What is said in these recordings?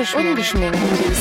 Ungeschminkt.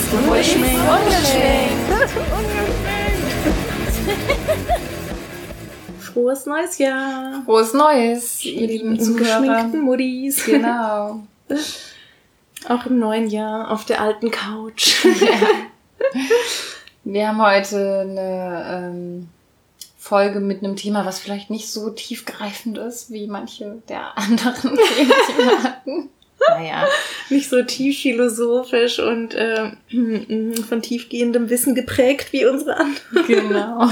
Frohes neues Jahr. Frohes Neues, ihr lieben Zuhörer. Ungeschminkten Muddis. Genau. Auch im neuen Jahr auf der alten Couch. Ja. Wir haben heute eine Folge mit einem Thema, was vielleicht nicht so tiefgreifend ist, wie manche der anderen Themen, die wir hatten. Naja. Nicht so tief philosophisch und von tiefgehendem Wissen geprägt wie unsere anderen. Genau.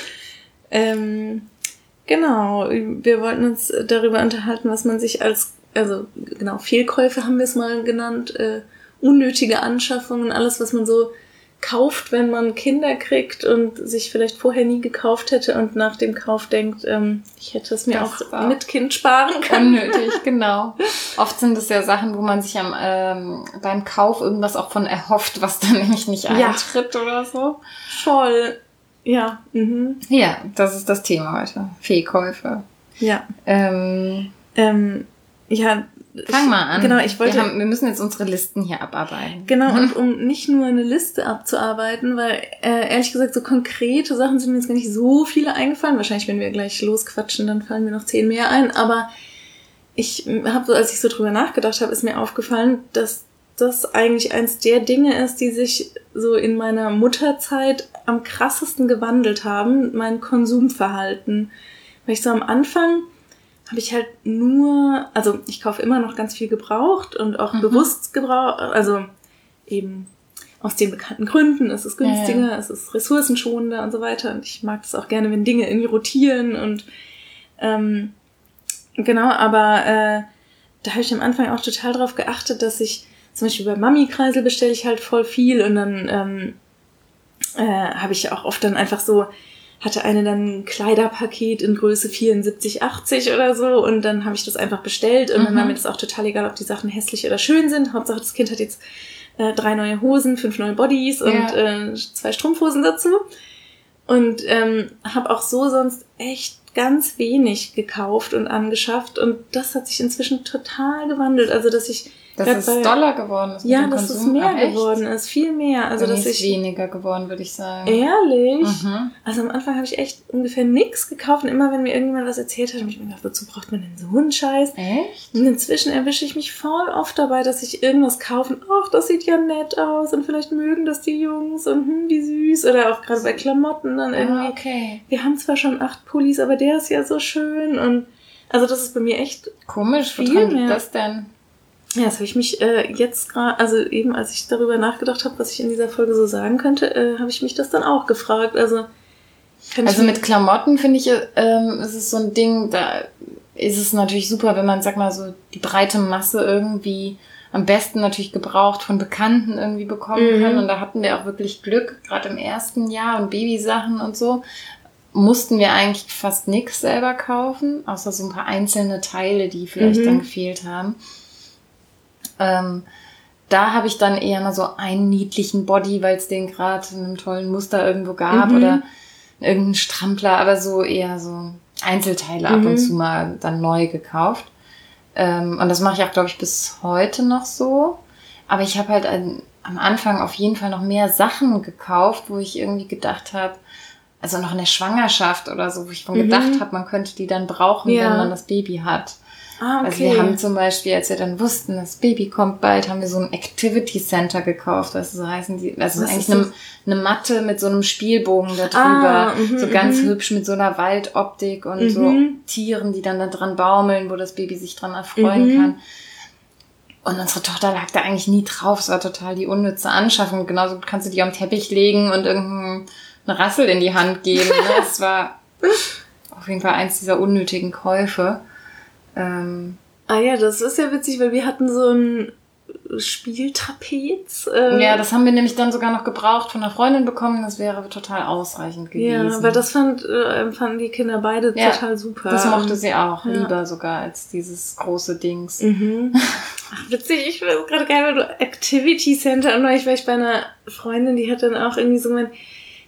Genau, wir wollten uns darüber unterhalten, was man sich Fehlkäufe haben wir es mal genannt, unnötige Anschaffungen, alles, was man so kauft, wenn man Kinder kriegt und sich vielleicht vorher nie gekauft hätte und nach dem Kauf denkt, ich hätte es mir auch mit Kind sparen können. Unnötig, genau. Oft sind es ja Sachen, wo man sich beim Kauf irgendwas auch von erhofft, was dann nämlich nicht eintritt oder so. Voll. Ja. Mhm. Ja, das ist das Thema heute. Fehlkäufe. Ja. Fang mal an. Genau, wir müssen jetzt unsere Listen hier abarbeiten. Genau, und um nicht nur eine Liste abzuarbeiten, weil ehrlich gesagt so konkrete Sachen sind mir jetzt gar nicht so viele eingefallen. Wahrscheinlich, wenn wir gleich losquatschen, dann fallen mir noch 10 mehr ein. Aber ich habe so, als ich so drüber nachgedacht habe, ist mir aufgefallen, dass das eigentlich eins der Dinge ist, die sich so in meiner Mutterzeit am krassesten gewandelt haben, mein Konsumverhalten. Weil ich so am Anfang habe ich halt ich kaufe immer noch ganz viel gebraucht und auch bewusst gebraucht, also eben aus den bekannten Gründen, es ist günstiger, es ist ressourcenschonender und so weiter und ich mag das auch gerne, wenn Dinge irgendwie rotieren und genau, aber da habe ich am Anfang auch total drauf geachtet, dass ich zum Beispiel bei Mami-Kreisel bestelle ich halt voll viel und dann habe ich auch oft dann einfach so, hatte eine dann ein Kleiderpaket in Größe 74, 80 oder so und dann habe ich das einfach bestellt und dann war mir das auch total egal, ob die Sachen hässlich oder schön sind. Hauptsache das Kind hat jetzt 3 neue Hosen, 5 neue Bodies und 2 Strumpfhosen dazu und habe auch so sonst echt ganz wenig gekauft und angeschafft und das hat sich inzwischen total gewandelt, also dass ich Dass es doller geworden ist. Ja, dass es mehr geworden ist. Viel mehr. Also, dass ich weniger geworden, würde ich sagen. Ehrlich? Also, am Anfang habe ich echt ungefähr nichts gekauft. Und immer, wenn mir irgendjemand was erzählt hat, habe ich mir gedacht, wozu braucht man denn so einen Scheiß? Echt? Und inzwischen erwische ich mich voll oft dabei, dass ich irgendwas kaufe. Ach, das sieht ja nett aus. Und vielleicht mögen das die Jungs. Und wie süß. Oder auch gerade bei Klamotten dann irgendwie. Okay. Wir haben zwar schon 8 Pullis, aber der ist ja so schön. Und also, das ist bei mir echt komisch. Woran liegt das denn? Ja, das habe ich mich jetzt gerade, also eben als ich darüber nachgedacht habe, was ich in dieser Folge so sagen könnte, habe ich mich das dann auch gefragt. Also mit Klamotten finde ich, ist es so ein Ding, da ist es natürlich super, wenn man, sag mal so, die breite Masse irgendwie am besten natürlich gebraucht von Bekannten irgendwie bekommen kann. Und da hatten wir auch wirklich Glück, gerade im ersten Jahr und Babysachen und so. Mussten wir eigentlich fast nichts selber kaufen, außer so ein paar einzelne Teile, die vielleicht dann gefehlt haben. Da habe ich dann eher mal so einen niedlichen Body, weil es den gerade in einem tollen Muster irgendwo gab oder irgendeinen Strampler, aber so eher so Einzelteile ab und zu mal dann neu gekauft. Und das mache ich auch, glaube ich, bis heute noch so. Aber ich habe halt am Anfang auf jeden Fall noch mehr Sachen gekauft, wo ich irgendwie gedacht habe, also noch in der Schwangerschaft oder so, wo ich von gedacht habe, man könnte die dann brauchen, wenn man das Baby hat. Ah, okay. Also wir haben zum Beispiel, als wir dann wussten, das Baby kommt bald, haben wir so ein Activity Center gekauft, weißt du, so heißen die. Also eigentlich eine Matte mit so einem Spielbogen da drüber, so ganz hübsch mit so einer Waldoptik und so Tieren, die dann da dran baumeln, wo das Baby sich dran erfreuen kann. Und unsere Tochter lag da eigentlich nie drauf, es war total die unnütze Anschaffung. Genauso kannst du die am Teppich legen und irgendeine Rassel in die Hand geben. Ne? Es war auf jeden Fall eins dieser unnötigen Käufe. Ja, das ist ja witzig, weil wir hatten so ein Spieltrapez. Ja, das haben wir nämlich dann sogar noch gebraucht von einer Freundin bekommen. Das wäre total ausreichend gewesen. Ja, weil das fanden die Kinder beide total super. Das mochte sie auch, lieber sogar als dieses große Dings. Ach, witzig, ich finde gerade geil, weil du Activity Center und neulich war ich bei einer Freundin, die hat dann auch irgendwie so gemeint,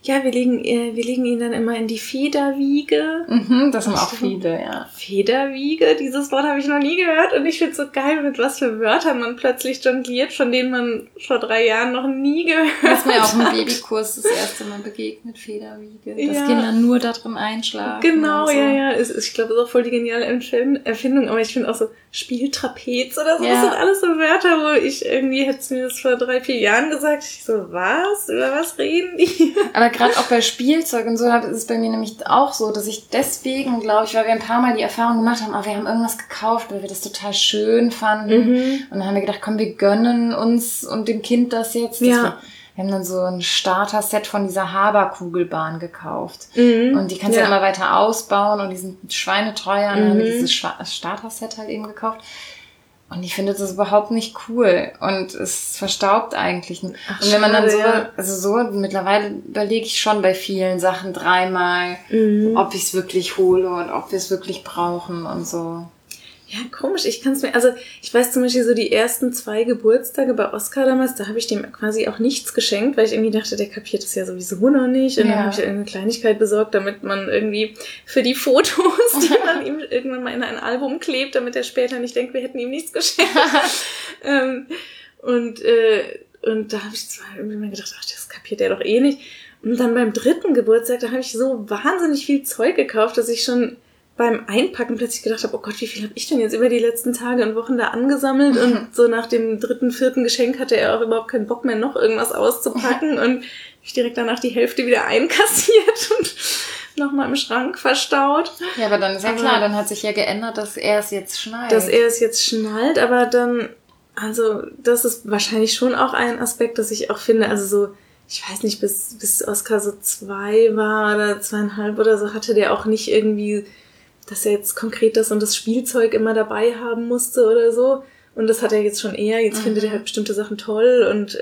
Ja, wir legen ihn dann immer in die Federwiege. Das haben auch viele, ja. Federwiege, dieses Wort habe ich noch nie gehört und ich finde es so geil, mit was für Wörtern man plötzlich jongliert, von denen man vor 3 Jahren noch nie gehört hat. Das ist mir auch im Babykurs das erste Mal begegnet, Federwiege. Dass Kinder nur da drin einschlafen. Genau, so. ja. Ich glaube, das ist auch voll die geniale Erfindung, aber ich finde auch so Spieltrapez oder so, das sind alles so Wörter, wo ich irgendwie, hätte mir das vor 3-4 Jahren gesagt, ich so, was? Über was reden die? Aber gerade auch bei Spielzeug und so ist es bei mir nämlich auch so, dass ich deswegen, glaube ich, weil wir ein paar Mal die Erfahrung gemacht haben, wir haben irgendwas gekauft, weil wir das total schön fanden. Und dann haben wir gedacht, komm, wir gönnen uns und dem Kind das jetzt. Wir haben dann so ein Starter-Set von dieser Haberkugelbahn gekauft. Und die kannst du immer weiter ausbauen und die sind schweineteuer. Und dann haben wir dieses Starter-Set halt eben gekauft. Und ich finde das überhaupt nicht cool. Und es verstaubt eigentlich. Und wenn man dann so mittlerweile überlege ich schon bei vielen Sachen 3-mal, ob ich es wirklich hole und ob wir es wirklich brauchen und so. Ja, komisch. Ich weiß zum Beispiel so die ersten 2 Geburtstage bei Oskar damals, da habe ich dem quasi auch nichts geschenkt, weil ich irgendwie dachte, der kapiert das ja sowieso noch nicht. Und dann habe ich irgendeine Kleinigkeit besorgt, damit man irgendwie für die Fotos, die man ihm irgendwann mal in ein Album klebt, damit er später nicht denkt, wir hätten ihm nichts geschenkt. Und da habe ich zwar irgendwie mal gedacht, ach, das kapiert er doch eh nicht. Und dann beim 3. Geburtstag, da habe ich so wahnsinnig viel Zeug gekauft, dass ich schon beim Einpacken plötzlich gedacht habe, oh Gott, wie viel habe ich denn jetzt über die letzten Tage und Wochen da angesammelt? Und so nach dem 3., 4. Geschenk hatte er auch überhaupt keinen Bock mehr, noch irgendwas auszupacken. Und ich direkt danach die Hälfte wieder einkassiert und nochmal im Schrank verstaut. Ja, aber dann ist ja klar, dann hat sich ja geändert, dass er es jetzt schnallt. Aber dann, also das ist wahrscheinlich schon auch ein Aspekt, dass ich auch finde, also so, ich weiß nicht, bis Oskar so 2 war oder 2,5 oder so, hatte der auch nicht irgendwie, dass er jetzt konkret das und das Spielzeug immer dabei haben musste oder so. Und das hat er jetzt schon eher. Jetzt findet er halt bestimmte Sachen toll. Und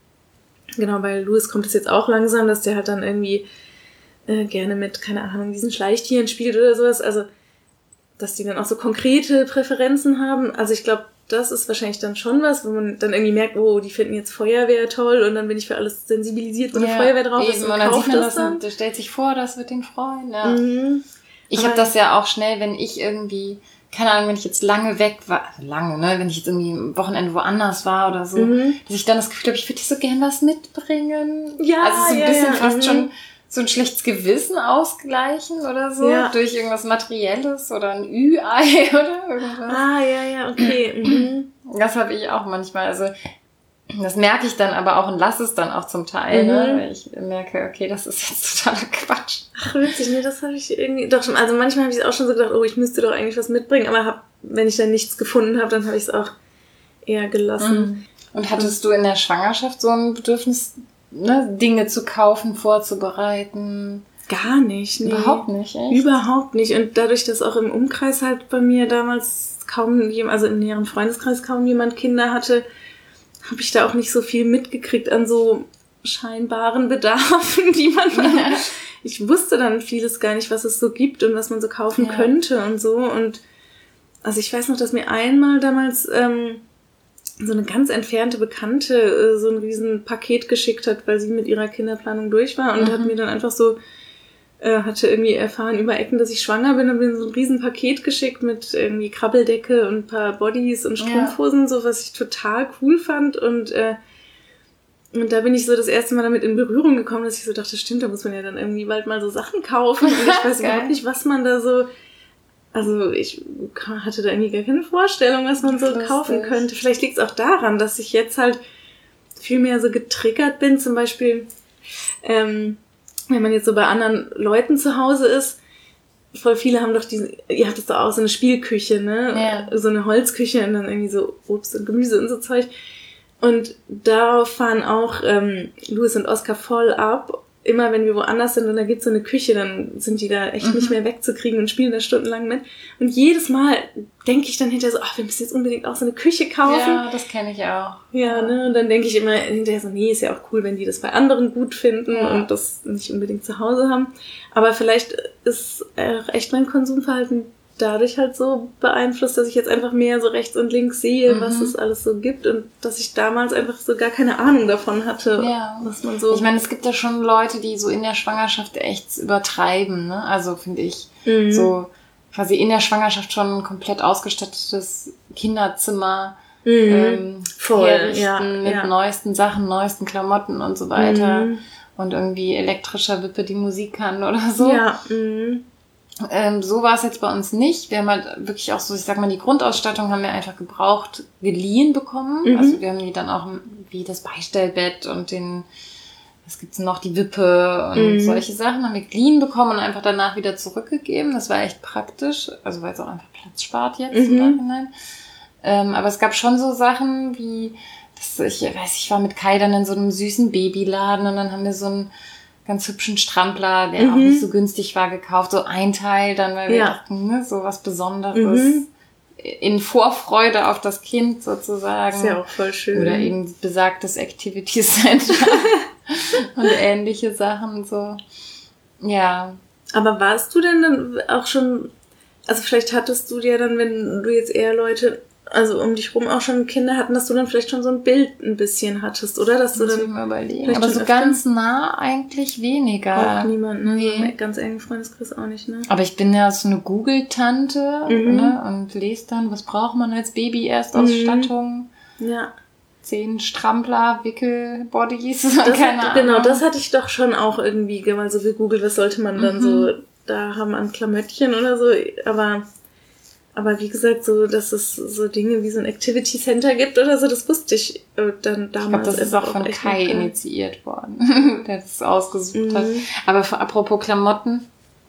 genau, bei Louis kommt es jetzt auch langsam, dass der halt dann irgendwie gerne mit, keine Ahnung, diesen Schleichtieren spielt oder sowas. Also, dass die dann auch so konkrete Präferenzen haben. Also ich glaube, das ist wahrscheinlich dann schon was, wo man dann irgendwie merkt, oh, die finden jetzt Feuerwehr toll und dann bin ich für alles sensibilisiert, wo eine Feuerwehr drauf ist. Und dann sieht man das dann. Der stellt sich vor, das wird den freuen. Ja. Ich habe das ja auch schnell, wenn ich irgendwie, keine Ahnung, wenn ich jetzt lange weg war, wenn ich jetzt irgendwie am Wochenende woanders war oder so, dass ich dann das Gefühl habe, ich würde so gern was mitbringen. Ja, also so ein bisschen fast schon so ein schlechtes Gewissen ausgleichen oder so, durch irgendwas Materielles oder ein Ü-Ei oder irgendwas. Okay. Das habe ich auch manchmal, also das merke ich dann aber auch und lasse es dann auch zum Teil, ne? Weil ich merke, okay, das ist jetzt totaler Quatsch. Ach, witzig, nee, das habe ich irgendwie doch schon, also manchmal habe ich es auch schon so gedacht, oh, ich müsste doch eigentlich was mitbringen, aber wenn ich dann nichts gefunden habe, dann habe ich es auch eher gelassen. Und hattest du in der Schwangerschaft so ein Bedürfnis, ne, Dinge zu kaufen, vorzubereiten? Gar nicht, nee. Überhaupt nicht, echt? Überhaupt nicht. Und dadurch, dass auch im Umkreis halt bei mir damals also im näheren Freundeskreis kaum jemand Kinder hatte, habe ich da auch nicht so viel mitgekriegt an so scheinbaren Bedarfen, die man ich wusste dann vieles gar nicht, was es so gibt und was man so kaufen könnte und so. Und also ich weiß noch, dass mir einmal damals so eine ganz entfernte Bekannte so ein riesen Paket geschickt hat, weil sie mit ihrer Kinderplanung durch war und hat mir dann einfach so hatte irgendwie erfahren über Ecken, dass ich schwanger bin und mir so ein riesen Paket geschickt mit irgendwie Krabbeldecke und ein paar Bodys und Strumpfhosen, so was ich total cool fand und da bin ich so das erste Mal damit in Berührung gekommen, dass ich so dachte, stimmt, da muss man ja dann irgendwie bald mal so Sachen kaufen und ich weiß überhaupt nicht, was man da so, also ich hatte da irgendwie gar keine Vorstellung, was man so kaufen könnte. Vielleicht liegt es auch daran, dass ich jetzt halt viel mehr so getriggert bin, zum Beispiel wenn man jetzt so bei anderen Leuten zu Hause ist, voll viele haben doch ihr habt das doch auch so eine Spielküche, ne? Ja. So eine Holzküche und dann irgendwie so Obst und Gemüse und so Zeug. Und darauf fahren auch Louis und Oskar voll ab. Immer wenn wir woanders sind und da gibt's so eine Küche, dann sind die da echt nicht mehr wegzukriegen und spielen da stundenlang mit. Und jedes Mal denke ich dann hinterher so, ach, wir müssen jetzt unbedingt auch so eine Küche kaufen. Ja, das kenne ich auch. Ja, ne, und dann denke ich immer hinterher so, nee, ist ja auch cool, wenn die das bei anderen gut finden und das nicht unbedingt zu Hause haben. Aber vielleicht ist echt mein Konsumverhalten dadurch halt so beeinflusst, dass ich jetzt einfach mehr so rechts und links sehe, was es alles so gibt und dass ich damals einfach so gar keine Ahnung davon hatte, was man so... Ich meine, es gibt ja schon Leute, die so in der Schwangerschaft echt übertreiben, ne? Also finde ich so quasi in der Schwangerschaft schon ein komplett ausgestattetes Kinderzimmer herrichten mit neuesten Sachen, neuesten Klamotten und so weiter und irgendwie elektrischer Wippe, die Musik kann oder so. Ja, so war es jetzt bei uns nicht. Wir haben halt wirklich auch so, ich sag mal, die Grundausstattung haben wir einfach gebraucht, geliehen bekommen. Also wir haben die dann auch wie das Beistellbett und was gibt's noch, die Wippe und solche Sachen haben wir geliehen bekommen und einfach danach wieder zurückgegeben. Das war echt praktisch, also weil es auch einfach Platz spart jetzt im Nachhinein. Aber es gab schon so Sachen wie, ich war mit Kai dann in so einem süßen Babyladen und dann haben wir so einen ganz hübschen Strampler, der auch nicht so günstig war, gekauft. So ein Teil dann, weil wir dachten, ne, so was Besonderes. In Vorfreude auf das Kind sozusagen. Ist ja auch voll schön. Oder eben besagtes Activity Center und ähnliche Sachen so. Ja. Aber warst du denn dann auch schon, also vielleicht hattest du dir dann, wenn du jetzt eher Leute, also um dich rum auch schon Kinder hatten, dass du dann vielleicht schon so ein Bild ein bisschen hattest, oder? Dass du dann mal überlegen. Aber so ganz nah eigentlich weniger. Auch niemand, ne? Nee. Ganz engen Freundeskreis auch nicht, ne? Aber ich bin ja so eine Google-Tante, ne? Und lese dann, was braucht man als Baby-Erstausstattung? Ja. 10 Strampler, Wickelbodies, keine Ahnung. Genau, das hatte ich doch schon auch irgendwie mal so gegoogelt, was sollte man dann so da haben an Klamöttchen oder so, aber wie gesagt, so, dass es so Dinge wie so ein Activity Center gibt oder so, das wusste ich dann damals. Ich glaube, das ist auch von Kai initiiert worden, der das ausgesucht hat. Aber apropos Klamotten,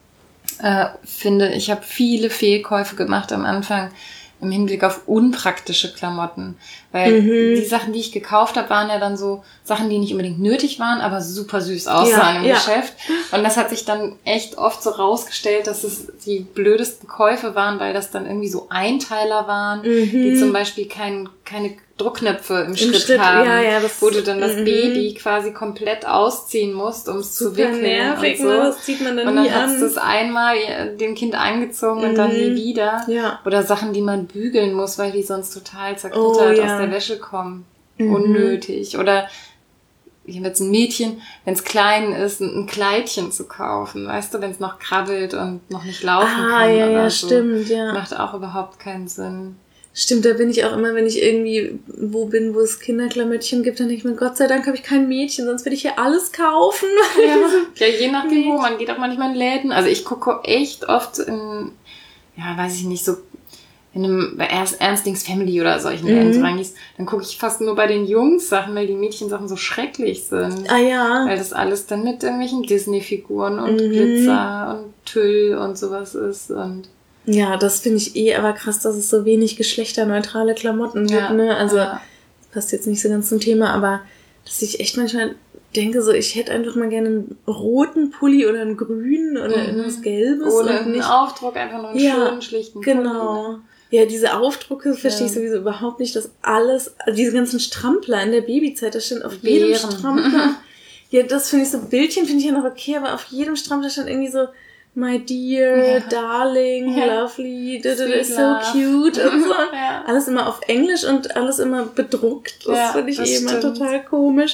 finde ich, habe viele Fehlkäufe gemacht am Anfang im Hinblick auf unpraktische Klamotten. Weil die Sachen, die ich gekauft habe, waren ja dann so Sachen, die nicht unbedingt nötig waren, aber super süß aussahen im Geschäft. Und das hat sich dann echt oft so rausgestellt, dass es die blödesten Käufe waren, weil das dann irgendwie so Einteiler waren, die zum Beispiel keine Druckknöpfe im Schritt haben, wo du dann das Baby quasi komplett ausziehen musst, um es zu wickeln nervig, und so. Das zieht man dann und dann nie hast du es einmal dem Kind angezogen und dann nie wieder. Ja. Oder Sachen, die man bügeln muss, weil die sonst total zerknittert aus der Wäsche kommen. Unnötig. Oder ich habe jetzt ein Mädchen, wenn es klein ist, ein Kleidchen zu kaufen, weißt du, wenn es noch krabbelt und noch nicht laufen kann. Ja, so. Stimmt, ja. Macht auch überhaupt keinen Sinn. Stimmt, da bin ich auch immer, wenn ich irgendwie wo bin, wo es Kinderklamöttchen gibt, dann denke ich mir, Gott sei Dank habe ich kein Mädchen, sonst würde ich hier alles kaufen. Ja, je nachdem wo, man geht auch manchmal in Läden. Also ich gucke echt oft in, weiß ich nicht, so in einem Ernstings Family oder solchen Läden so reingehst, dann gucke ich fast nur bei den Jungs Sachen, weil die Mädchensachen so schrecklich sind. Ah ja. Weil das alles dann mit irgendwelchen Disney-Figuren und Glitzer und Tüll und sowas ist und ja, das finde ich aber krass, dass es so wenig geschlechterneutrale Klamotten gibt, ne? Also, das passt jetzt nicht so ganz zum Thema, aber dass ich echt manchmal denke, so, ich hätte einfach mal gerne einen roten Pulli oder einen grünen oder irgendwas Gelbes. Oder einen Aufdruck, einfach nur einen schönen, schlichten Pulli. Genau. Ja, diese Aufdrucke verstehe ich sowieso überhaupt nicht, dass alles, also diese ganzen Strampler in der Babyzeit, da stand auf jedem Strampler. Ja, das finde ich so, Bildchen finde ich ja noch okay, aber auf jedem Strampler stand irgendwie so, my dear, darling, lovely, das ist so cute und so. Alles immer auf Englisch und alles immer bedruckt. Das finde ich immer total komisch.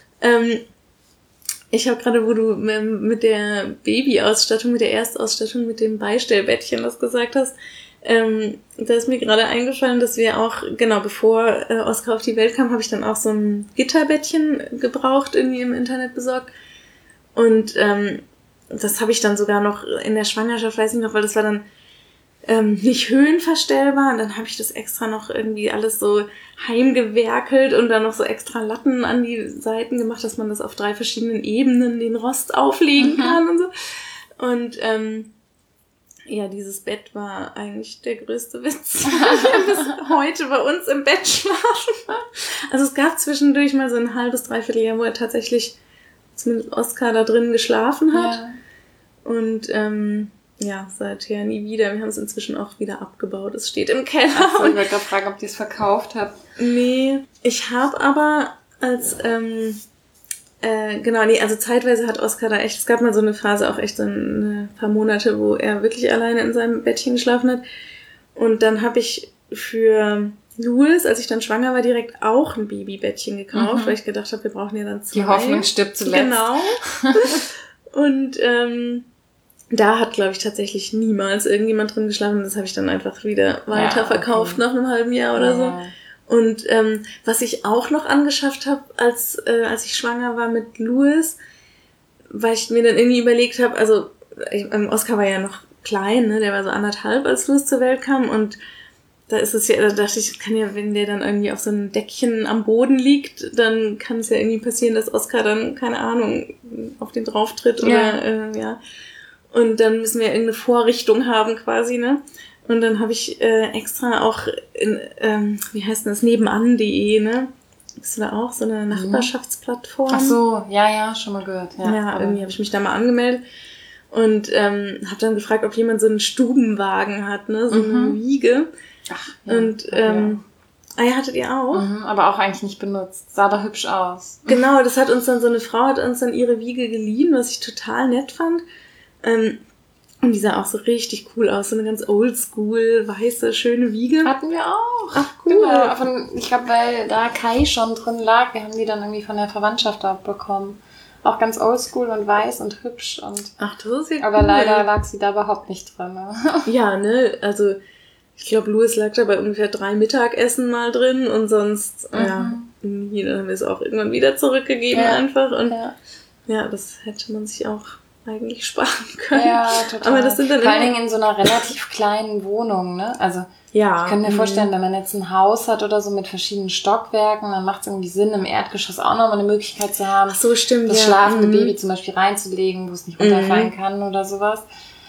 Ich habe gerade, wo du mit der Babyausstattung, mit der Erstausstattung, mit dem Beistellbettchen das gesagt hast, da ist mir gerade eingefallen, dass wir auch, genau, bevor Oskar auf die Welt kam, habe ich dann auch so ein Gitterbettchen gebraucht, irgendwie im Internet besorgt. Und das habe ich dann sogar noch in der Schwangerschaft, weiß ich noch, weil das war dann nicht höhenverstellbar und dann habe ich das extra noch irgendwie alles so heimgewerkelt und dann noch so extra Latten an die Seiten gemacht, dass man das auf 3 verschiedenen Ebenen den Rost auflegen kann und so. Und dieses Bett war eigentlich der größte Witz. Wir bis heute bei uns im Bett schlafen. Also es gab zwischendurch mal so ein halbes, dreiviertel Jahr, wo er tatsächlich zumindest Oskar da drin geschlafen hat. Ja. Und seither nie wieder. Wir haben es inzwischen auch wieder abgebaut. Es steht im Keller. Ach so, ich wollte gerade fragen, ob ihr es verkauft habt. Nee, ich habe aber als Genau, nee, also zeitweise hat Oskar da echt, es gab mal so eine Phase, auch echt so ein paar Monate, wo er wirklich alleine in seinem Bettchen geschlafen hat. Und dann habe ich für Louis, als ich dann schwanger war, direkt auch ein Babybettchen gekauft, weil ich gedacht habe, wir brauchen ja dann 2. Die Hoffnung stirbt zuletzt. Genau. Und da hat, glaube ich, tatsächlich niemals irgendjemand drin geschlafen. Das habe ich dann einfach wieder weiterverkauft nach einem halben Jahr oder so. Und was ich auch noch angeschafft habe, als ich schwanger war mit Louis, weil ich mir dann irgendwie überlegt habe, also Oskar war ja noch klein, ne, der war so 1,5, als Louis zur Welt kam, und da ist es ja, da dachte ich, kann ja, wenn der dann irgendwie auf so einem Deckchen am Boden liegt, dann kann es ja irgendwie passieren, dass Oskar dann, keine Ahnung, auf den drauf tritt oder ja. Und dann müssen wir irgendeine Vorrichtung haben quasi, ne? Und dann habe ich extra auch in, wie heißt das, nebenan.de, ne? Bist du da auch? So eine Nachbarschaftsplattform? Ach so, ja, schon mal gehört. Ja, irgendwie habe ich mich da mal angemeldet und habe dann gefragt, ob jemand so einen Stubenwagen hat, ne? So eine Wiege. Ach, ja. Und ja, hattet ihr auch? Aber auch eigentlich nicht benutzt. Sah da hübsch aus. Genau, das hat uns dann so eine Frau, hat uns dann ihre Wiege geliehen, was ich total nett fand. Und die sah auch so richtig cool aus, so eine ganz oldschool, weiße, schöne Wiege. Hatten wir auch. Ach, cool. Genau. Ich glaube, weil da Kai schon drin lag, wir haben die dann irgendwie von der Verwandtschaft abbekommen. Auch ganz oldschool und weiß und hübsch. Ach, das ist ja cool. Aber leider lag sie da überhaupt nicht drin. Ne? Ja, ne, also ich glaube, Louis lag da bei ungefähr 3 Mittagessen mal drin und sonst, nie, dann haben wir es auch irgendwann wieder zurückgegeben einfach. Und ja, das hätte man sich auch eigentlich sparen können. Ja, total. Aber das sind dann vor allen Dingen in so einer relativ kleinen Wohnung, ne? Also ich kann mir vorstellen, wenn man jetzt ein Haus hat oder so mit verschiedenen Stockwerken, dann macht es irgendwie Sinn, im Erdgeschoss auch nochmal eine Möglichkeit zu haben, ach so, stimmt, das schlafende Baby zum Beispiel reinzulegen, wo es nicht runterfallen kann oder sowas.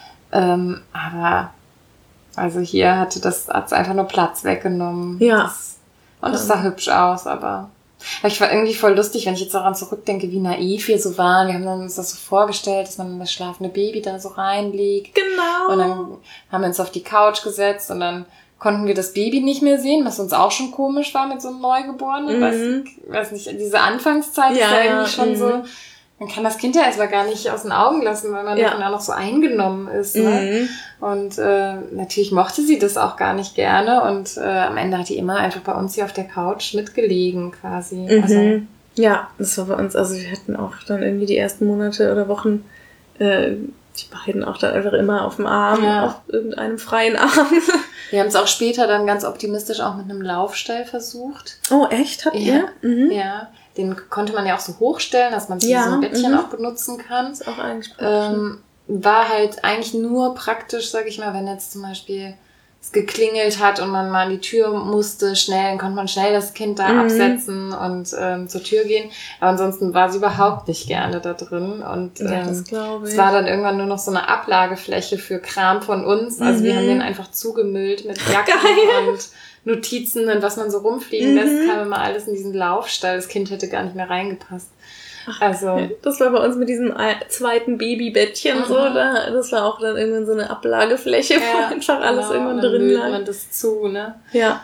Aber also hier hat's einfach nur Platz weggenommen. Ja. Und es sah hübsch aus, aber ich war irgendwie voll lustig, wenn ich jetzt daran zurückdenke, wie naiv wir so waren. Wir haben uns das so vorgestellt, dass man das schlafende Baby da so reinlegt. Genau. Und dann haben wir uns auf die Couch gesetzt und dann konnten wir das Baby nicht mehr sehen, was uns auch schon komisch war mit so einem Neugeborenen. Weiß nicht, diese Anfangszeit ist ja irgendwie schon so, man kann das Kind ja erstmal gar nicht aus den Augen lassen, weil man davon auch noch so eingenommen ist. Ne? Und natürlich mochte sie das auch gar nicht gerne und am Ende hat die immer einfach bei uns hier auf der Couch mitgelegen quasi. Also, ja, das war bei uns, also wir hatten auch dann irgendwie die ersten Monate oder Wochen die beiden auch dann einfach immer auf dem Arm, auf irgendeinem freien Arm. Wir haben es auch später dann ganz optimistisch auch mit einem Laufstell versucht. Oh, echt? Habt ihr? Ja. Den konnte man ja auch so hochstellen, dass man so ein Bettchen auch benutzen kann. Das ist auch eigentlich war halt eigentlich nur praktisch, sag ich mal, wenn jetzt zum Beispiel es geklingelt hat und man mal an die Tür musste, dann konnte man schnell das Kind da absetzen und zur Tür gehen. Aber ansonsten war sie überhaupt nicht gerne da drin. Und das glaube ich. Es war dann irgendwann nur noch so eine Ablagefläche für Kram von uns. Also wir haben den einfach zugemüllt mit Jacken und Notizen und was man so rumfliegen lässt, kam immer alles in diesen Laufstall. Das Kind hätte gar nicht mehr reingepasst. Also das war bei uns mit diesem zweiten Babybettchen so, das war auch dann irgendwann so eine Ablagefläche, wo einfach alles irgendwann drin lag. Man das zu, ne? Ja.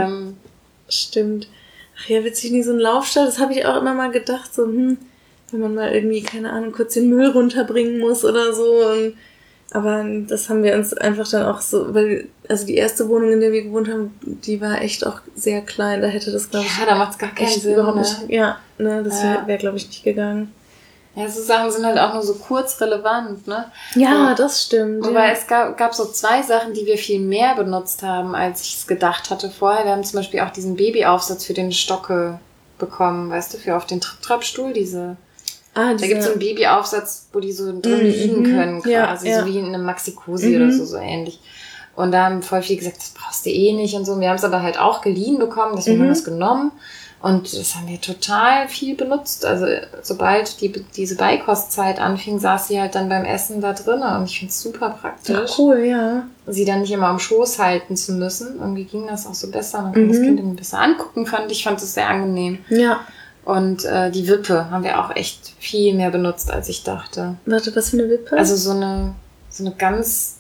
Stimmt. Ach ja, witzig, nie so ein Laufstall, das habe ich auch immer mal gedacht, so, wenn man mal irgendwie, keine Ahnung, kurz den Müll runterbringen muss oder so. Aber das haben wir uns einfach dann auch so, weil, also die erste Wohnung, in der wir gewohnt haben, die war echt auch sehr klein. Da hätte das, glaube ich, da macht's gar keinen Sinn. Überhaupt nicht. Ja, ne, das wäre, glaube ich, nicht gegangen. Ja, so Sachen sind halt auch nur so kurz relevant, ne? Ja, das stimmt. Wobei es gab so 2 Sachen, die wir viel mehr benutzt haben, als ich es gedacht hatte vorher. Wir haben zum Beispiel auch diesen Babyaufsatz für den Stocke bekommen, weißt du, für auf den Trappstuhl, da gibt es so einen Babyaufsatz, wo die so drin liegen können, quasi, so wie in einem Maxi-Cosi oder so ähnlich. Und da haben voll viele gesagt, das brauchst du eh nicht und so. Und wir haben es aber halt auch geliehen bekommen, deswegen haben wir es genommen. Und das haben wir total viel benutzt. Also sobald diese Beikostzeit anfing, saß sie halt dann beim Essen da drin. Und ich finde es super praktisch. Ach, cool, ja. Sie dann nicht immer am Schoß halten zu müssen. Irgendwie ging das auch so besser. Man kann das Kind irgendwie besser angucken, fand es sehr angenehm. Ja. Und die Wippe haben wir auch echt viel mehr benutzt, als ich dachte. Warte, was für eine Wippe? Also so eine ganz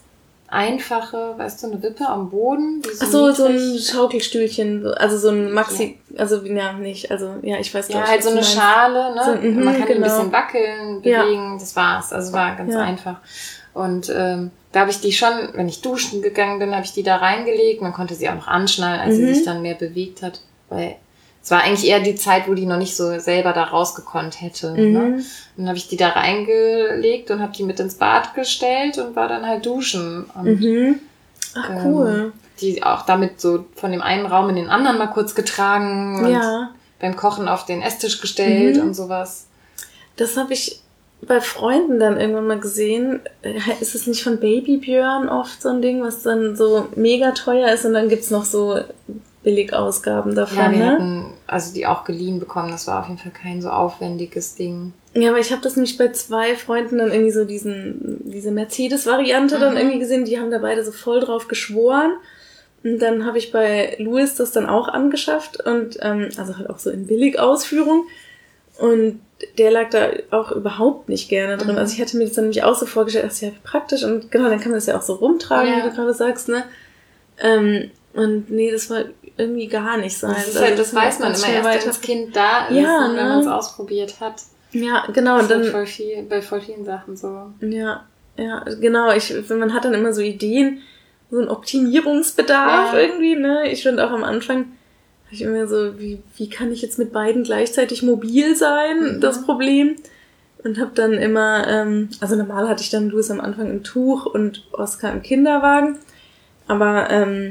einfache, weißt du, eine Wippe am Boden. So ein Schaukelstühlchen, also so ein Maxi, also ja, nicht, also ja, ich weiß gar nicht. Ja, halt so eine Schale, ne? So, man kann ein bisschen wackeln, bewegen, das war's. Also war ganz einfach. Und da habe ich die schon, wenn ich duschen gegangen bin, habe ich die da reingelegt. Man konnte sie auch noch anschnallen, als sie sich dann mehr bewegt hat. Weil es war eigentlich eher die Zeit, wo die noch nicht so selber da rausgekonnt hätte. Ne? Dann habe ich die da reingelegt und habe die mit ins Bad gestellt und war dann halt duschen. Und, ach, cool. Die auch damit so von dem einen Raum in den anderen mal kurz getragen und beim Kochen auf den Esstisch gestellt und sowas. Das habe ich bei Freunden dann irgendwann mal gesehen. Ist es nicht von Babybjörn oft so ein Ding, was dann so mega teuer ist und dann gibt's noch so Billigausgaben davon, ja, wir hatten also die auch geliehen bekommen. Das war auf jeden Fall kein so aufwendiges Ding. Ja, aber ich habe das nämlich bei 2 Freunden dann irgendwie so diese Mercedes-Variante dann irgendwie gesehen. Die haben da beide so voll drauf geschworen. Und dann habe ich bei Louis das dann auch angeschafft und also halt auch so in Billigausführung. Und der lag da auch überhaupt nicht gerne drin. Also ich hatte mir das dann nämlich auch so vorgestellt, das ist ja praktisch und genau, dann kann man das ja auch so rumtragen, wie du gerade sagst, ne? Und nee, das war irgendwie gar nicht sein. Das, halt, das weiß man immer erst, wenn das Kind da ist, wenn man es ausprobiert hat. Ja, genau. Das ist bei voll vielen Sachen so. Ja, genau. Man hat dann immer so Ideen, so einen Optimierungsbedarf irgendwie, ne? Ich finde auch am Anfang, habe ich immer so, wie kann ich jetzt mit beiden gleichzeitig mobil sein, das Problem. Und habe dann immer, also normal hatte ich dann Louis am Anfang im Tuch und Oskar im Kinderwagen. Aber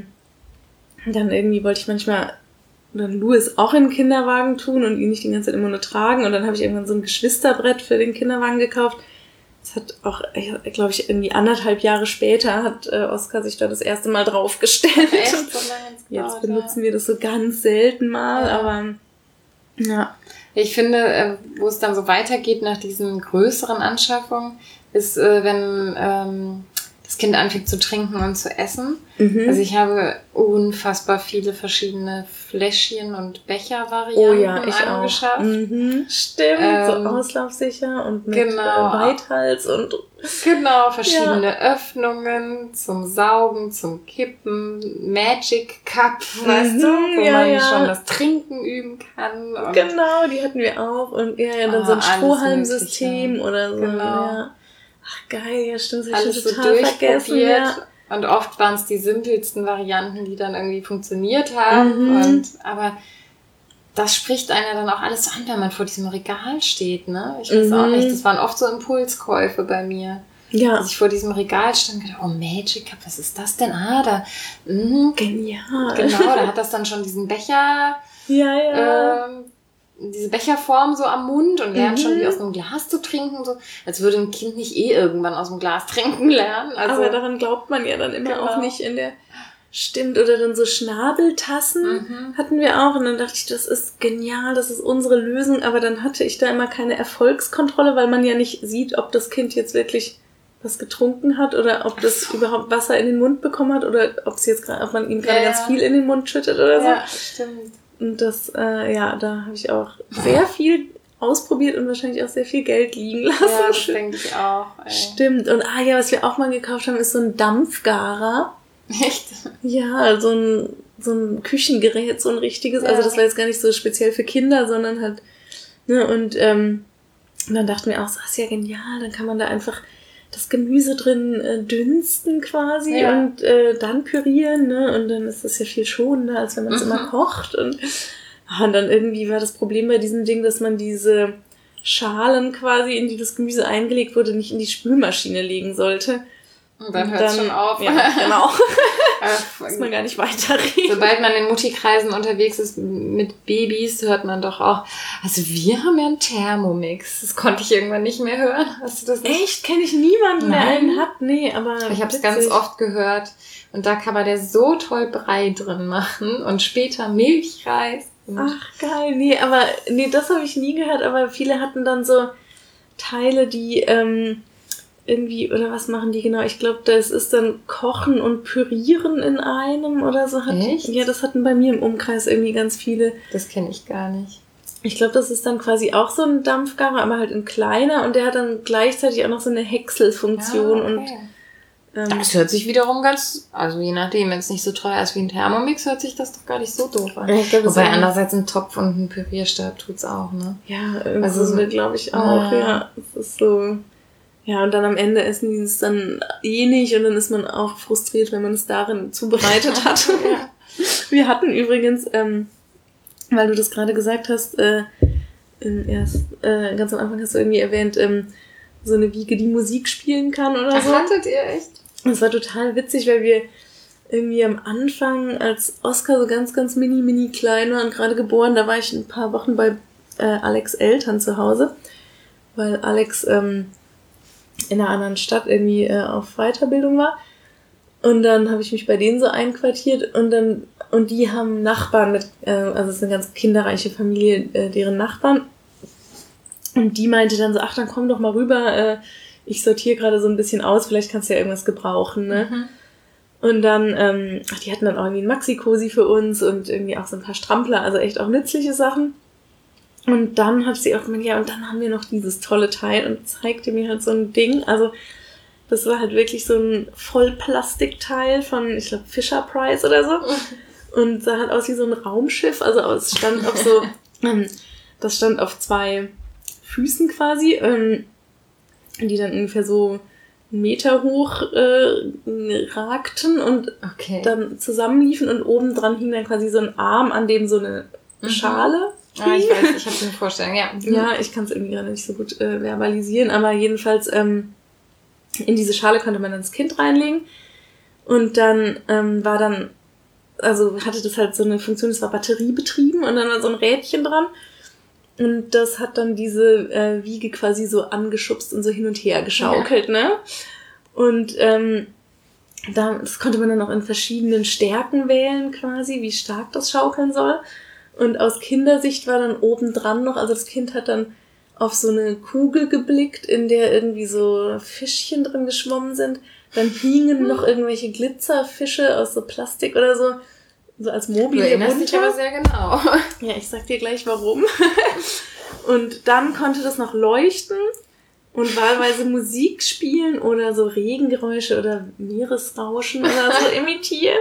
dann irgendwie wollte ich manchmal dann Louis auch in den Kinderwagen tun und ihn nicht die ganze Zeit immer nur tragen. Und dann habe ich irgendwann so ein Geschwisterbrett für den Kinderwagen gekauft. Das hat auch, glaube ich, irgendwie 1,5 Jahre später hat Oskar sich da das erste Mal draufgestellt. Echt? So lange jetzt benutzen wir das so ganz selten mal, aber ja. Ich finde, wo es dann so weitergeht nach diesen größeren Anschaffungen, ist, wenn das Kind anfängt zu trinken und zu essen. Also ich habe unfassbar viele verschiedene Fläschchen und Bechervarianten angeschafft. Stimmt, so auslaufsicher und mit Weithals und verschiedene Öffnungen zum Saugen, zum Kippen, Magic Cup, weißt du, wo man schon das Trinken üben kann. Und genau, die hatten wir auch und dann so ein Strohhalmsystem oder so. Genau. Ja. Ach geil, ja stimmt, das alles ich so total vergessen. Ja. Und oft waren es die simpelsten Varianten, die dann irgendwie funktioniert haben. Aber das spricht einer dann auch alles so an, wenn man vor diesem Regal steht, ne? Ich weiß auch nicht, das waren oft so Impulskäufe bei mir. Ja. Als ich vor diesem Regal stand und gedacht, oh Magic Cup, was ist das denn? Genial. Genau, da hat das dann schon diesen Becher, diese Becherform so am Mund und lernt schon, wie aus einem Glas zu trinken. So, als würde ein Kind nicht irgendwann aus dem Glas trinken lernen. Also, aber daran glaubt man ja dann immer auch nicht in der... Stimmt, oder dann so Schnabeltassen hatten wir auch. Und dann dachte ich, das ist genial, das ist unsere Lösung. Aber dann hatte ich da immer keine Erfolgskontrolle, weil man ja nicht sieht, ob das Kind jetzt wirklich was getrunken hat oder ob das überhaupt Wasser in den Mund bekommen hat oder ob man ihm gerade ganz viel in den Mund schüttet oder so. Ja, stimmt. Und das, da habe ich auch sehr viel ausprobiert und wahrscheinlich auch sehr viel Geld liegen lassen. Ja, das denke ich auch. Ey. Stimmt. Und was wir auch mal gekauft haben, ist so ein Dampfgarer. Echt? Ja, so ein Küchengerät, so ein richtiges. Ja. Also das war jetzt gar nicht so speziell für Kinder, sondern halt, ne, und dann dachten wir auch, so, das ist ja genial, dann kann man da einfach das Gemüse drin dünsten quasi und dann pürieren, ne? Und dann ist das ja viel schonender, als wenn man es immer kocht. Und dann irgendwie war das Problem bei diesem Ding, dass man diese Schalen quasi, in die das Gemüse eingelegt wurde, nicht in die Spülmaschine legen sollte. Und dann hört es schon auf. Ja, genau. Muss man gar nicht weiterreden. Sobald man in Mutti-Kreisen unterwegs ist mit Babys, hört man doch auch, also wir haben ja einen Thermomix. Das konnte ich irgendwann nicht mehr hören. Hast du das nicht? Echt? Kenne ich niemanden, der einen hat? Nee, aber ich habe es ganz oft gehört. Und da kann man der so toll Brei drin machen und später Milchreis. Ach, geil. Nee, das habe ich nie gehört, aber viele hatten dann so Teile, die irgendwie, oder was machen die genau? Ich glaube, das ist dann Kochen und Pürieren in einem oder so. Echt? Ja, das hatten bei mir im Umkreis irgendwie ganz viele. Das kenne ich gar nicht. Ich glaube, das ist dann quasi auch so ein Dampfgarer, aber halt in kleiner und der hat dann gleichzeitig auch noch so eine Häckselfunktion und Das hört sich wiederum also je nachdem, wenn es nicht so teuer ist wie ein Thermomix, hört sich das doch gar nicht so doof an. Ich glaub, wobei andererseits ein Topf und ein Pürierstab tut's auch, ne? Ja, also glaube ich auch, ja. Es ist so, ja, und dann am Ende essen die es dann nicht und dann ist man auch frustriert, wenn man es darin zubereitet hat. Ja. Wir hatten übrigens, weil du das gerade gesagt hast, ganz am Anfang hast du irgendwie erwähnt, so eine Wiege, die Musik spielen kann oder so. Hattet ihr echt? Das war total witzig, weil wir irgendwie am Anfang, als Oscar so ganz, ganz mini klein war und gerade geboren, da war ich ein paar Wochen bei Alex' Eltern zu Hause, weil Alex in einer anderen Stadt irgendwie auf Weiterbildung war. Und dann habe ich mich bei denen so einquartiert und die haben Nachbarn also es ist eine ganz kinderreiche Familie, deren Nachbarn. Und die meinte dann so, ach, dann komm doch mal rüber, ich sortiere gerade so ein bisschen aus, vielleicht kannst du ja irgendwas gebrauchen, ne? Mhm. Und dann, die hatten dann auch irgendwie ein Maxi-Cosi für uns und irgendwie auch so ein paar Strampler, also echt auch nützliche Sachen. Und dann hat sie auch gemeint, ja, und dann haben wir noch dieses tolle Teil und zeigte mir halt so ein Ding, also das war halt wirklich so ein Vollplastikteil von, ich glaube, Fisher-Price oder so. Und sah halt aus wie so ein Raumschiff, also es stand auf so, das stand auf 2 Füßen quasi, die dann ungefähr so 1 Meter hoch ragten und dann zusammenliefen und oben dran hing dann quasi so ein Arm, an dem so eine Schale. Ah, ich weiß, ich habe eine Vorstellung, ja. Ja, ich kann es irgendwie gerade nicht so gut verbalisieren, aber jedenfalls in diese Schale konnte man dann das Kind reinlegen und dann hatte das halt so eine Funktion, das war batteriebetrieben und dann war so ein Rädchen dran. Und das hat dann diese Wiege quasi so angeschubst und so hin und her geschaukelt, ne? Und das konnte man dann auch in verschiedenen Stärken wählen quasi, wie stark das schaukeln soll. Und aus Kindersicht war dann obendran noch, also das Kind hat dann auf so eine Kugel geblickt, in der irgendwie so Fischchen drin geschwommen sind. Dann hingen noch irgendwelche Glitzerfische aus so Plastik oder so als Mobile. Du erinnerst dich aber sehr genau. Ja, ich sag dir gleich warum. Und dann konnte das noch leuchten und wahlweise Musik spielen oder so Regengeräusche oder Meeresrauschen oder so imitieren.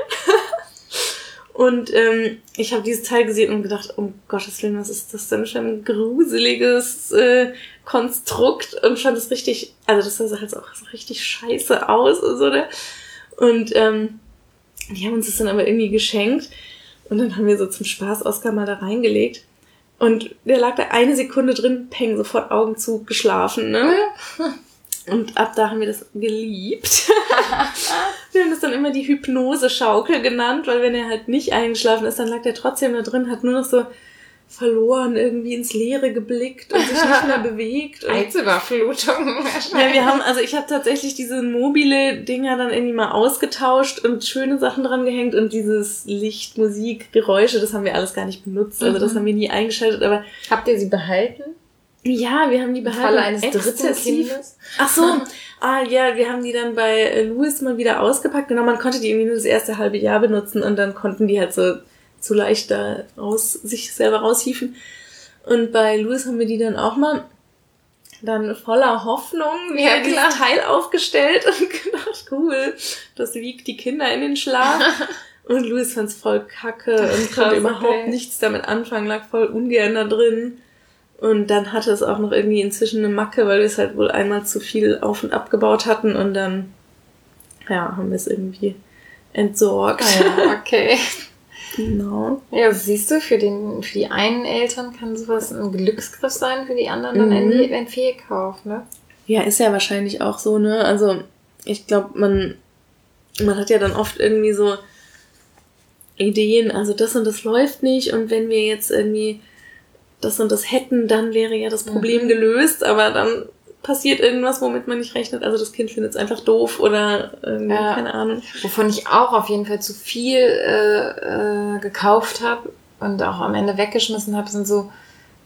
Und ich habe dieses Teil gesehen und gedacht, um Gottes Willen, was ist das denn für ein gruseliges Konstrukt? Und fand es richtig, also das sah halt auch so richtig scheiße aus und so, ne? Und die haben uns das dann aber irgendwie geschenkt. Und dann haben wir so zum Spaß Oscar mal da reingelegt. Und der lag da 1 Sekunde drin, peng, sofort Augen zu, geschlafen, ne? Und ab da haben wir das geliebt. Wir haben das dann immer die Hypnose-Schaukel genannt, weil wenn er halt nicht eingeschlafen ist, dann lag der trotzdem da drin, hat nur noch so verloren irgendwie ins Leere geblickt und sich nicht mehr bewegt. Reizüberflutung. Ja, ich habe tatsächlich diese mobile Dinger dann irgendwie mal ausgetauscht und schöne Sachen dran gehängt und dieses Licht, Musik, Geräusche, das haben wir alles gar nicht benutzt, also das haben wir nie eingeschaltet, aber... Habt ihr sie behalten? Ja, wir haben die behalten. Im Falle eines dritten Kindes? Ach so, wir haben die dann bei Louis mal wieder ausgepackt, genau, man konnte die irgendwie nur das erste halbe Jahr benutzen und dann konnten die halt so zu leicht da sich selber raushieven. Und bei Louis haben wir die dann auch mal dann voller Hoffnung dieses Teil aufgestellt und gedacht, cool, das wiegt die Kinder in den Schlaf. Und Louis fand's voll kacke und konnte überhaupt nichts damit anfangen, lag voll ungern da drin. Und dann hatte es auch noch irgendwie inzwischen eine Macke, weil wir es halt wohl einmal zu viel auf- und abgebaut hatten und dann, haben wir es irgendwie entsorgt. Ja, okay. Genau. Ja, siehst du, für die einen Eltern kann sowas ein Glücksgriff sein, für die anderen dann ein Fehlkauf, ne? Ja, ist ja wahrscheinlich auch so, ne? Also, ich glaube, man hat ja dann oft irgendwie so Ideen, also das und das läuft nicht und wenn wir jetzt irgendwie das und das hätten, dann wäre ja das Problem gelöst, aber dann passiert irgendwas, womit man nicht rechnet. Also das Kind findet es einfach doof oder keine Ahnung. Wovon ich auch auf jeden Fall zu viel gekauft habe und auch am Ende weggeschmissen habe, sind so,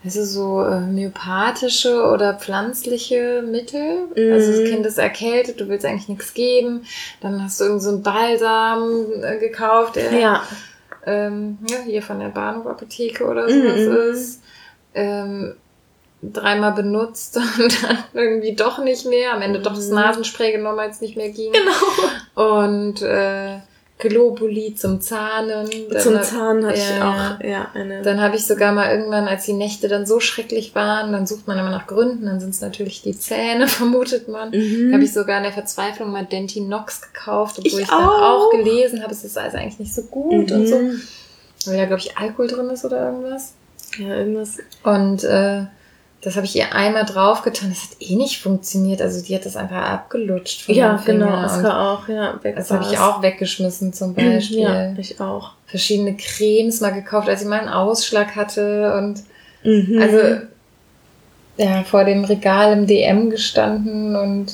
homöopathische oder pflanzliche Mittel. Also das Kind ist erkältet, du willst eigentlich nichts geben. Dann hast du irgend so einen Balsam gekauft, der hier von der Bahnhofapotheke oder sowas ist. 3-mal benutzt und dann irgendwie doch nicht mehr. Am Ende doch das Nasenspray genommen, als es nicht mehr ging. Genau. Und Globuli zum Zahnen. Zum Zahnen hatte ich auch, eine. Dann habe ich sogar mal irgendwann, als die Nächte dann so schrecklich waren, dann sucht man immer nach Gründen, dann sind es natürlich die Zähne, vermutet man. Habe ich sogar in der Verzweiflung mal Dentinox gekauft, obwohl ich dann auch gelesen habe, es ist also eigentlich nicht so gut und so. Weil da, glaube ich, Alkohol drin ist oder irgendwas. Ja, irgendwas. Und das habe ich ihr einmal draufgetan. Das hat nicht funktioniert. Also die hat das einfach abgelutscht. Ja, genau. Oskar auch, das habe ich auch weggeschmissen zum Beispiel. Ja, ich auch. Verschiedene Cremes mal gekauft, als ich mal einen Ausschlag hatte. Und also vor dem Regal im DM gestanden und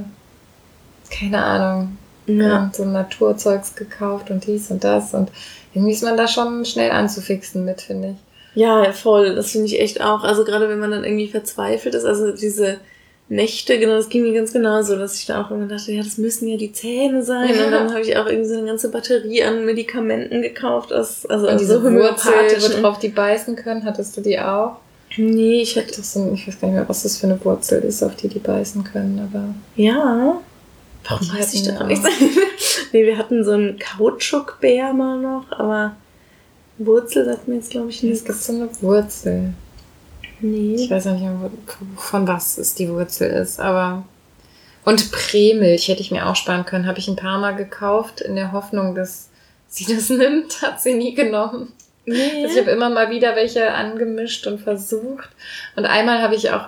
keine Ahnung. Ja. Und so Naturzeugs gekauft und dies und das. Und irgendwie ist man da schon schnell anzufixen mit, finde ich. Ja, voll. Das finde ich echt auch. Also gerade wenn man dann irgendwie verzweifelt ist, also diese Nächte, genau, das ging mir ganz genauso, dass ich da auch immer dachte, ja, das müssen ja die Zähne sein. Ja. Und dann habe ich auch irgendwie so eine ganze Batterie an Medikamenten gekauft. Und diese so Wurzel, worauf die beißen können, hattest du die auch? Nee, ich hatte... ich weiß gar nicht mehr, was das für eine Wurzel ist, auf die beißen können, aber... Ja. Warum weiß ich das nicht? Nee, wir hatten so einen Kautschukbär mal noch, aber... Wurzel sagt mir jetzt, glaube ich, nicht. Es gibt so eine Wurzel. Nee. Ich weiß nicht mehr, von was es die Wurzel ist, aber... Und Prämilch hätte ich mir auch sparen können. Habe ich ein paar Mal gekauft, in der Hoffnung, dass sie das nimmt. Hat sie nie genommen. Nee. Also ich habe immer mal wieder welche angemischt und versucht. Und einmal habe ich auch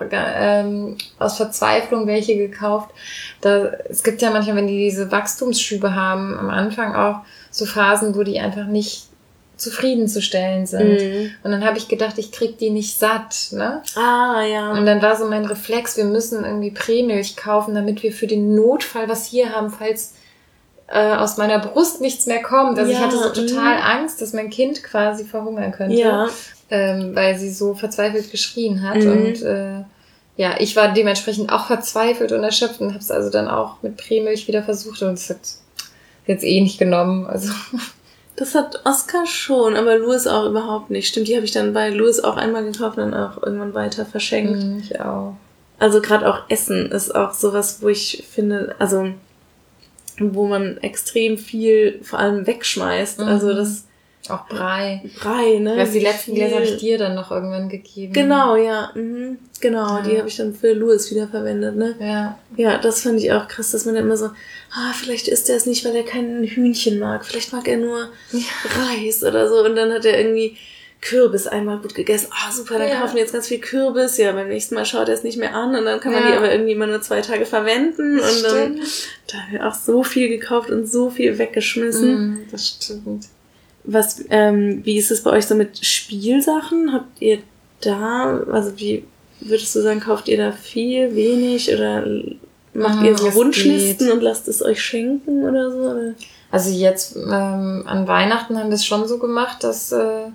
aus Verzweiflung welche gekauft. Es gibt ja manchmal, wenn die diese Wachstumsschübe haben, am Anfang auch so Phasen, wo die einfach nicht zufriedenzustellen sind. Und dann habe ich gedacht, ich krieg die nicht satt, ne? Ah, ja. Und dann war so mein Reflex, wir müssen irgendwie Prämilch kaufen, damit wir für den Notfall was hier haben, falls aus meiner Brust nichts mehr kommt. Also ich hatte so total Angst, dass mein Kind quasi verhungern könnte, weil sie so verzweifelt geschrien hat. Und ich war dementsprechend auch verzweifelt und erschöpft und habe es also dann auch mit Prämilch wieder versucht und es hat jetzt nicht genommen. Also das hat Oskar schon, aber Louis auch überhaupt nicht. Stimmt, die habe ich dann bei Louis auch einmal gekauft und dann auch irgendwann weiter verschenkt. Ich auch. Also gerade auch Essen ist auch sowas, wo ich finde, also wo man extrem viel vor allem wegschmeißt. Also das... Auch Brei. Ne? Die letzten Gläser habe ich dir dann noch irgendwann gegeben. Genau, ja. Genau, die habe ich dann für Louis wieder verwendet, ne? Ja. Ja, das fand ich auch krass, dass man dann immer so, vielleicht isst er es nicht, weil er kein Hühnchen mag. Vielleicht mag er nur Reis oder so. Und dann hat er irgendwie Kürbis einmal gut gegessen. Super, dann kaufen wir jetzt ganz viel Kürbis. Ja, beim nächsten Mal schaut er es nicht mehr an und dann kann man die aber irgendwie immer nur 2 Tage verwenden. Und dann da haben wir auch so viel gekauft und so viel weggeschmissen. Das stimmt. Wie ist es bei euch so mit Spielsachen? Habt ihr da, also wie würdest du sagen, kauft ihr da viel, wenig oder macht ihr so Wunschlisten und lasst es euch schenken oder so? Oder? Also jetzt an Weihnachten haben wir es schon so gemacht, dass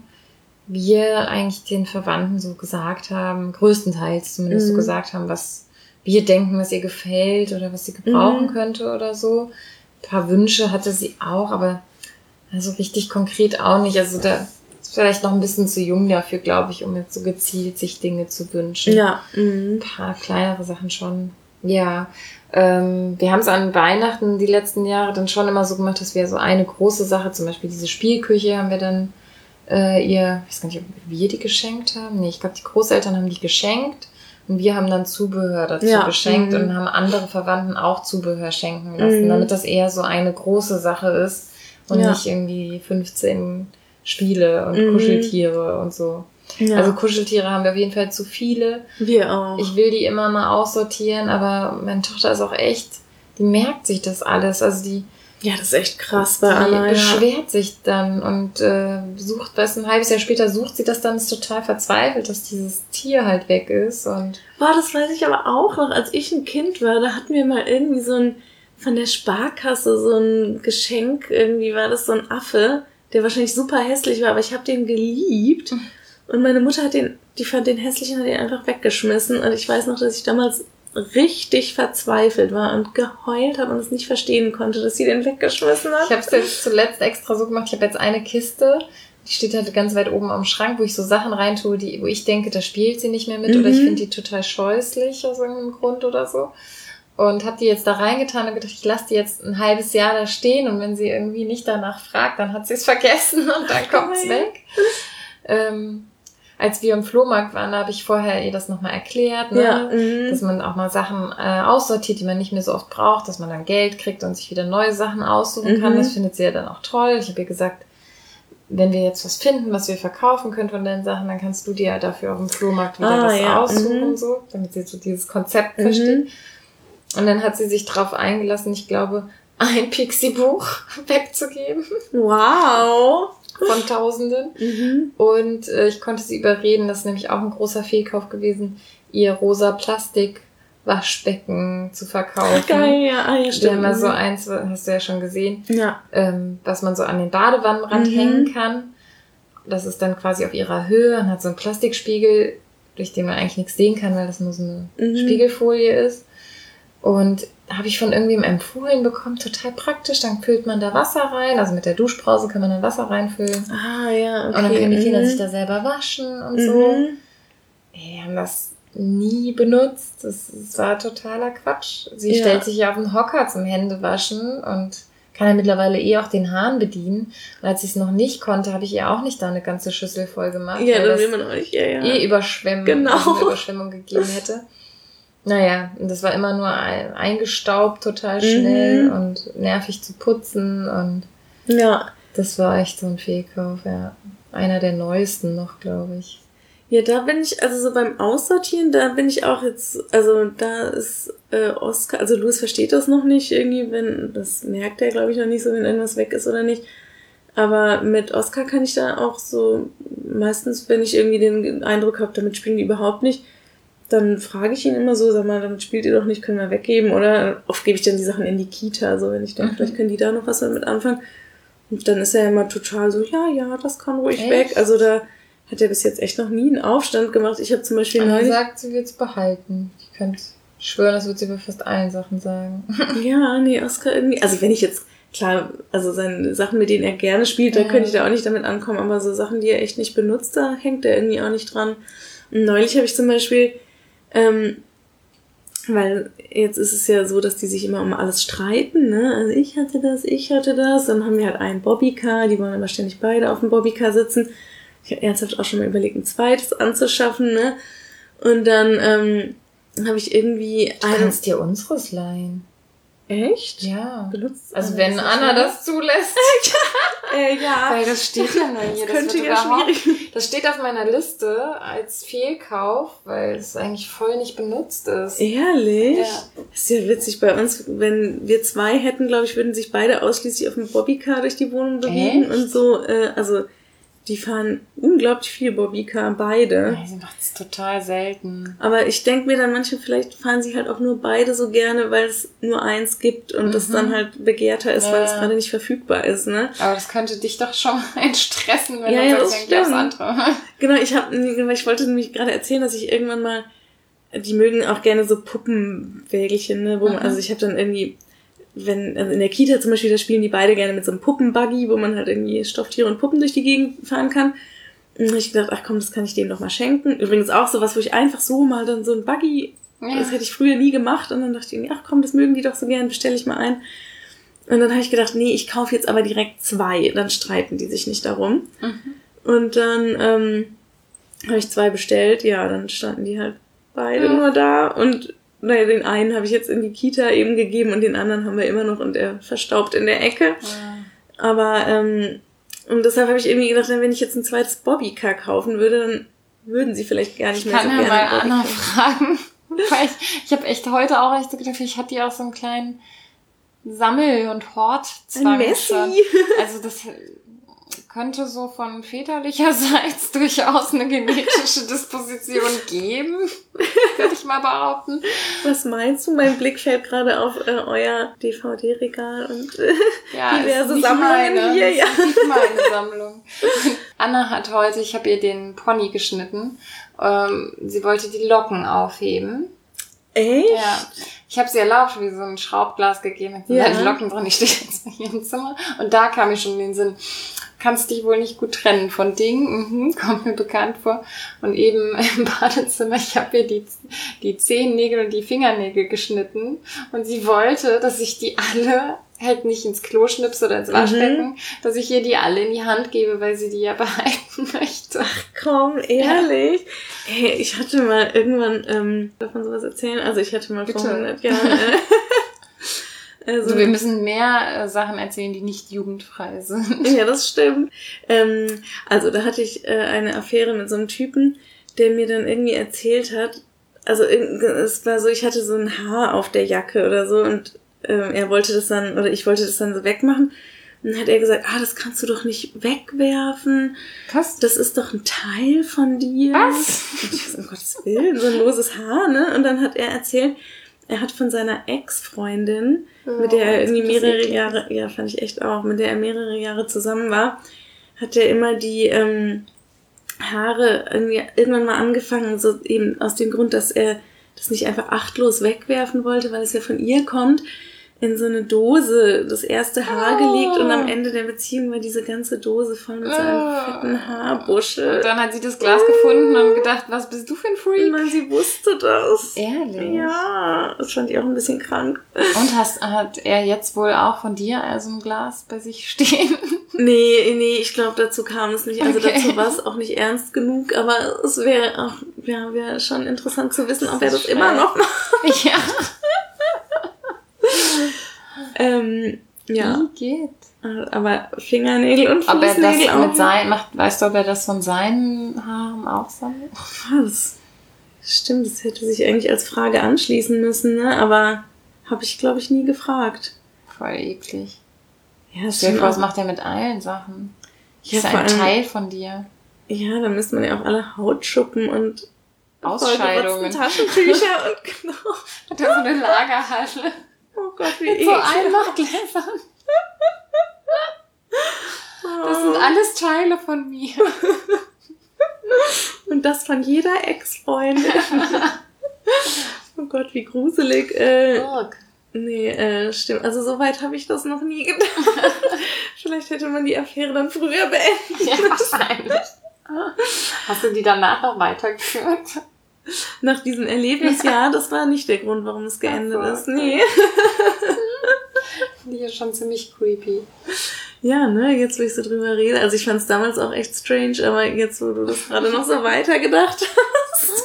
wir eigentlich den Verwandten so gesagt haben, größtenteils zumindest so gesagt haben, was wir denken, was ihr gefällt oder was sie gebrauchen könnte oder so. Ein paar Wünsche hatte sie auch, aber also richtig konkret auch nicht. Also da ist vielleicht noch ein bisschen zu jung dafür, glaube ich, um jetzt so gezielt sich Dinge zu wünschen. Ja. Ein paar kleinere Sachen schon. Ja. Wir haben es an Weihnachten die letzten Jahre dann schon immer so gemacht, dass wir so eine große Sache, zum Beispiel diese Spielküche, haben wir dann ich weiß gar nicht, ob wir die geschenkt haben. Nee, ich glaube, die Großeltern haben die geschenkt und wir haben dann Zubehör dazu geschenkt und haben andere Verwandten auch Zubehör schenken lassen, damit das eher so eine große Sache ist. Und nicht irgendwie 15 Spiele und Kuscheltiere und so. Ja. Also Kuscheltiere haben wir auf jeden Fall zu viele. Wir auch. Ich will die immer mal aussortieren, aber meine Tochter ist auch echt, die merkt sich das alles. Also das ist echt krass bei Anna. Die beschwert sich dann und sucht, ein halbes Jahr später sucht sie das dann, ist total verzweifelt, dass dieses Tier halt weg ist. Und das weiß ich aber auch noch, als ich ein Kind war, da hatten wir mal irgendwie von der Sparkasse so ein Geschenk, irgendwie war das so ein Affe, der wahrscheinlich super hässlich war, aber ich habe den geliebt. Und meine Mutter die fand den hässlich und hat den einfach weggeschmissen. Und ich weiß noch, dass ich damals richtig verzweifelt war und geheult habe und es nicht verstehen konnte, dass sie den weggeschmissen hat. Ich habe es jetzt zuletzt extra so gemacht, ich habe jetzt eine Kiste Die steht halt ganz weit oben am Schrank, wo ich so Sachen reintue, wo ich denke, da spielt sie nicht mehr mit oder ich finde die total scheußlich aus irgendeinem Grund oder so. Und habe die jetzt da reingetan und gedacht, ich lasse die jetzt ein halbes Jahr da stehen und wenn sie irgendwie nicht danach fragt, dann hat sie es vergessen und dann kommt's weg. Als wir im Flohmarkt waren, habe ich vorher ihr das nochmal erklärt, ne? Dass man auch mal Sachen aussortiert, die man nicht mehr so oft braucht, dass man dann Geld kriegt und sich wieder neue Sachen aussuchen kann. Das findet sie ja dann auch toll. Ich habe ihr gesagt, wenn wir jetzt was finden, was wir verkaufen können von deinen Sachen, dann kannst du dir dafür auf dem Flohmarkt wieder was aussuchen und so, damit sie so dieses Konzept versteht. Und dann hat sie sich drauf eingelassen, ich glaube, ein Pixie-Buch wegzugeben. Wow! Von Tausenden. Und ich konnte sie überreden, das ist nämlich auch ein großer Fehlkauf gewesen, ihr rosa Plastik-Waschbecken zu verkaufen. Geil, ja, stimmt. Wir haben ja so eins, hast du ja schon gesehen, ja. Was man so an den Badewannenrand hängen kann. Das ist dann quasi auf ihrer Höhe und hat so einen Plastikspiegel, durch den man eigentlich nichts sehen kann, weil das nur so eine Spiegelfolie ist. Und habe ich von irgendwem empfohlen bekommen, total praktisch. Dann füllt man da Wasser rein, also mit der Duschbrause kann man dann Wasser reinfüllen. Ja, okay. Und dann können die Kinder sich da selber waschen und so. Wir haben das nie benutzt. Das war totaler Quatsch. Sie stellt sich ja auf den Hocker zum Händewaschen und kann ja mittlerweile auch den Hahn bedienen. Und als ich es noch nicht konnte, habe ich ihr auch nicht da eine ganze Schüssel voll gemacht. Ja, das will man auch nicht. Ja. Überschwemmen, also eine Überschwemmung gegeben hätte. Naja, und das war immer nur eingestaubt total schnell und nervig zu putzen und das war echt so ein Fehlkauf, ja. Einer der neuesten noch, glaube ich. Ja, da bin ich, also so beim Aussortieren, da bin ich auch jetzt, also da ist Oskar, also Louis versteht das noch nicht irgendwie, das merkt er, glaube ich, noch nicht so, wenn irgendwas weg ist oder nicht. Aber mit Oskar kann ich da auch so, meistens, wenn ich irgendwie den Eindruck habe, damit spielen die überhaupt nicht, dann frage ich ihn immer so, sag mal, damit spielt ihr doch nicht, können wir weggeben, oder oft gebe ich dann die Sachen in die Kita, also wenn ich denke, vielleicht können die da noch was damit anfangen. Und dann ist er immer total so, ja, das kann ruhig weg. Also da hat er bis jetzt echt noch nie einen Aufstand gemacht. Ich habe zum Beispiel neulich... Sie sagt, sie wird es behalten. Ich könnte schwören, das wird sie bei fast allen Sachen sagen. Ja, nee, Oskar irgendwie... Also wenn ich jetzt, klar, also seine Sachen, mit denen er gerne spielt, da könnte ich da auch nicht damit ankommen, aber so Sachen, die er echt nicht benutzt, da hängt er irgendwie auch nicht dran. Und neulich habe ich zum Beispiel... weil jetzt ist es ja so, dass die sich immer um alles streiten, ne? Also ich hatte das. Dann haben wir halt einen Bobbycar, die wollen aber ständig beide auf dem Bobbycar sitzen. Ich habe ernsthaft auch schon mal überlegt, ein zweites anzuschaffen, ne? Und dann habe ich irgendwie... Du kannst dir unseres leihen. Echt? Ja. Benutzt also wenn Anna das zulässt. Ja. Weil das steht ja nur hier. Das könnte ja schwierig. Das steht auf meiner Liste als Fehlkauf, weil es eigentlich voll nicht benutzt ist. Ehrlich? Ja. Das ist ja witzig. Bei uns, wenn wir zwei hätten, glaube ich, würden sich beide ausschließlich auf dem Bobbycar durch die Wohnung bewegen. Und so, also die fahren unglaublich viel Bobbycar, beide. Ja, sie macht es total selten. Aber ich denke mir dann, manche vielleicht fahren sie halt auch nur beide so gerne, weil es nur eins gibt und das dann halt begehrter ist, weil es gerade nicht verfügbar ist, ne? Aber das könnte dich doch schon mal stressen, wenn du sagst, dann aufs andere. Genau, ich wollte nämlich gerade erzählen, dass ich irgendwann mal, die mögen auch gerne so Puppenwägelchen, ne? Also ich habe dann irgendwie... also in der Kita zum Beispiel, da spielen die beide gerne mit so einem Puppenbuggy, wo man halt irgendwie Stofftiere und Puppen durch die Gegend fahren kann. Und dann habe ich gedacht, ach komm, das kann ich denen doch mal schenken. Übrigens auch sowas, wo ich einfach so mal dann so ein Buggy, das hätte ich früher nie gemacht. Und dann dachte ich irgendwie, ach komm, das mögen die doch so gern, bestelle ich mal ein. Und dann habe ich gedacht, nee, ich kaufe jetzt aber direkt 2, dann streiten die sich nicht darum. Und dann habe ich 2 bestellt, ja, dann standen die halt beide nur da und naja, den einen habe ich jetzt in die Kita eben gegeben und den anderen haben wir immer noch und er verstaubt in der Ecke. Aber, und deshalb habe ich irgendwie gedacht, wenn ich jetzt ein zweites Bobbycar kaufen würde, dann würden sie vielleicht gar nicht mehr so gerne. Ich kann ja mal Anna fragen. Weil ich habe echt heute auch echt so gedacht, vielleicht hat die auch so einen kleinen Sammel- und Hortzwang. Ein Messi. Also das könnte so von väterlicherseits durchaus eine genetische Disposition geben, würde ich mal behaupten. Was meinst du? Mein Blick fällt gerade auf euer DVD-Regal und diverse Sammlungen hier. Ja, das ist nicht meine Sammlung. Anna hat heute, ich habe ihr den Pony geschnitten, sie wollte die Locken aufheben. Echt? Ja. Ich habe sie erlaubt, wie so ein Schraubglas gegeben, mit so Locken drin. Ich stehe jetzt hier im Zimmer und da kam mir schon in den Sinn, kannst dich wohl nicht gut trennen von Dingen. Kommt mir bekannt vor. Und eben im Badezimmer, ich habe ihr die Zehennägel und die Fingernägel geschnitten. Und sie wollte, dass ich die alle halt nicht ins Klo schnippse oder ins Waschbecken, dass ich ihr die alle in die Hand gebe, weil sie die ja behalten möchte. Ach komm, ehrlich? Ja. Hey, ich hatte mal irgendwann, darf man sowas erzählen? Also ich hatte mal vor 100 Jahren... Also wir müssen mehr Sachen erzählen, die nicht jugendfrei sind. Ja, das stimmt. Also da hatte ich eine Affäre mit so einem Typen, der mir dann irgendwie erzählt hat, also es war so, ich hatte so ein Haar auf der Jacke oder so und er wollte das dann, oder ich wollte das dann so wegmachen. Und dann hat er gesagt, das kannst du doch nicht wegwerfen. Was? Das ist doch ein Teil von dir. Was? Und ich so, um Gottes Willen, so ein loses Haar, ne? Und dann hat er erzählt, er hat von seiner Ex-Freundin, mit der er irgendwie mehrere Jahre, ja, fand ich echt auch, mit der er mehrere Jahre zusammen war, hat er immer die Haare irgendwie irgendwann mal angefangen, so eben aus dem Grund, dass er das nicht einfach achtlos wegwerfen wollte, weil es ja von ihr kommt, in so eine Dose das erste Haar gelegt und am Ende der Beziehung war diese ganze Dose voll mit seinem fetten Haarbuschel. Und dann hat sie das Glas gefunden und gedacht, was bist du für ein Freak? Nein, sie wusste das. Ehrlich? Ja, das fand ich auch ein bisschen krank. Und hat er jetzt wohl auch von dir also ein Glas bei sich stehen? Nee, ich glaube, dazu kam es nicht. Also dazu war es auch nicht ernst genug, aber es wäre auch, ja, wäre schon interessant zu wissen, ob er das immer noch macht. Ja. Ja. Wie geht? Aber Fingernägel und Fußnägel ob er das auch mit seinen, weißt du, ob er das von seinen Haaren auch sammelt? Das stimmt, das hätte sich eigentlich als Frage anschließen müssen, ne? Aber habe ich, glaube ich, nie gefragt. Voll eklig. Ja, stell dir vor, was macht er mit allen Sachen? Das ist ein Teil von dir. Ja, da müsste man ja auch alle Hautschuppen und Ausscheidungen. Taschentücher und genau. Hat er so eine Lagerhalle. Oh Gott, wie eklig. So Einmachgläsern. Das sind alles Teile von mir. Und das von jeder Ex-Freundin. Oh Gott, wie gruselig. Nee, stimmt. Also so weit habe ich das noch nie gedacht. Vielleicht hätte man die Affäre dann früher beendet. Ja, wahrscheinlich. Hast du die danach noch weitergeführt? Nach diesem Erlebnis, ja, das war nicht der Grund, warum es geendet ist. Nee. Finde ich ja schon ziemlich creepy. Ja, ne, jetzt wo ich so drüber rede. Also ich fand es damals auch echt strange, aber jetzt, wo du das gerade noch so weitergedacht hast.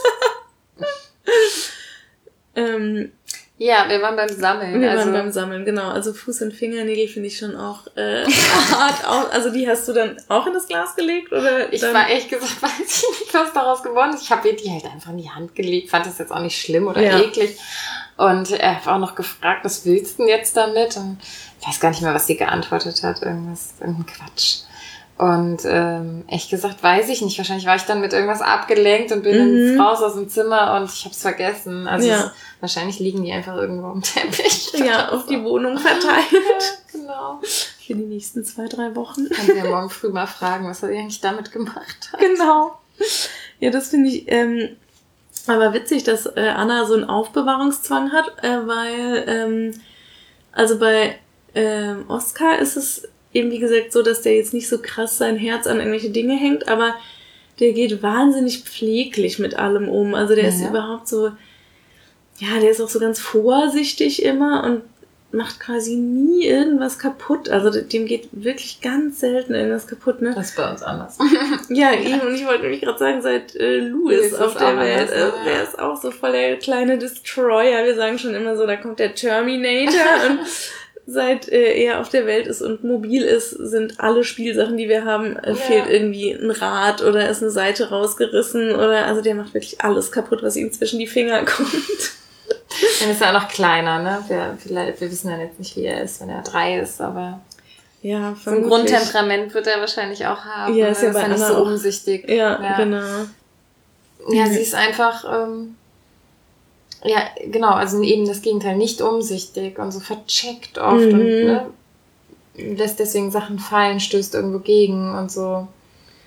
Ja, wir waren beim Sammeln. Wir waren beim Sammeln, genau. Also Fuß- und Fingernägel finde ich schon auch hart. Also die hast du dann auch in das Glas gelegt? Oder ich war ehrlich gesagt, weiß ich nicht, was daraus geworden ist. Ich habe ihr die halt einfach in die Hand gelegt. Fand das jetzt auch nicht schlimm oder eklig. Und er hat auch noch gefragt, was willst du denn jetzt damit? Und ich weiß gar nicht mehr, was sie geantwortet hat. Irgendein Quatsch. Und ehrlich gesagt, weiß ich nicht. Wahrscheinlich war ich dann mit irgendwas abgelenkt und bin raus aus dem Zimmer und ich habe es vergessen. Also wahrscheinlich liegen die einfach irgendwo am Teppich. Ja, auf die Wohnung verteilt. Ja, genau. Für die nächsten 2-3 Wochen. Kann sie ja morgen früh mal fragen, was er eigentlich damit gemacht hat. Genau. Ja, das finde ich aber witzig, dass Anna so einen Aufbewahrungszwang hat, weil also bei Oskar ist es eben, wie gesagt, so, dass der jetzt nicht so krass sein Herz an irgendwelche Dinge hängt, aber der geht wahnsinnig pfleglich mit allem um. Also der ist überhaupt so, ja, der ist auch so ganz vorsichtig immer und macht quasi nie irgendwas kaputt. Also dem geht wirklich ganz selten irgendwas kaputt, ne? Das ist bei uns anders. Ja, eben, und ich wollte nämlich gerade sagen, seit Louis auf der Welt ist, der ist auch so voll der kleine Destroyer. Wir sagen schon immer so, da kommt der Terminator und seit er auf der Welt ist und mobil ist, sind alle Spielsachen, die wir haben, fehlt irgendwie ein Rad oder ist eine Seite rausgerissen oder, also der macht wirklich alles kaputt, was ihm zwischen die Finger kommt. Dann ist er auch noch kleiner, ne? Wir wissen ja jetzt nicht, wie er ist, wenn er 3 ist, aber ja, so ein Grundtemperament wird er wahrscheinlich auch haben. Ja, ist ja bei nicht so umsichtig. Ja, genau. Ja, sie ist einfach, ja, genau, also eben das Gegenteil, nicht umsichtig und so vercheckt oft und ne, lässt deswegen Sachen fallen, stößt irgendwo gegen und so.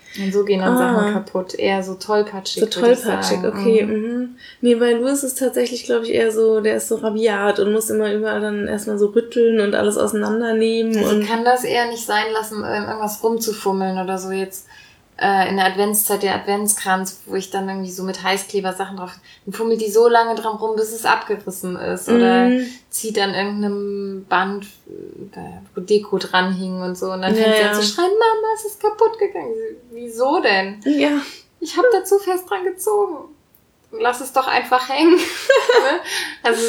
Und so gehen dann Sachen kaputt. Eher so tollpatschig. So tollpatschig, okay. Mhm. Nee, bei Louis ist tatsächlich, glaube ich, eher so, der ist so rabiat und muss immer überall dann erstmal so rütteln und alles auseinandernehmen. Also und ich kann das eher nicht sein lassen, irgendwas rumzufummeln oder so jetzt. In der Adventszeit, der Adventskranz, wo ich dann irgendwie so mit Heißkleber Sachen drauf, dann fummelt die so lange dran rum, bis es abgerissen ist. Oder zieht an irgendeinem Band, wo Deko dran hing und so. Und dann fängt sie an zu schreien, Mama, es ist kaputt gegangen. Wieso denn? Ja. Ich habe da zu fest dran gezogen. Lass es doch einfach hängen. Also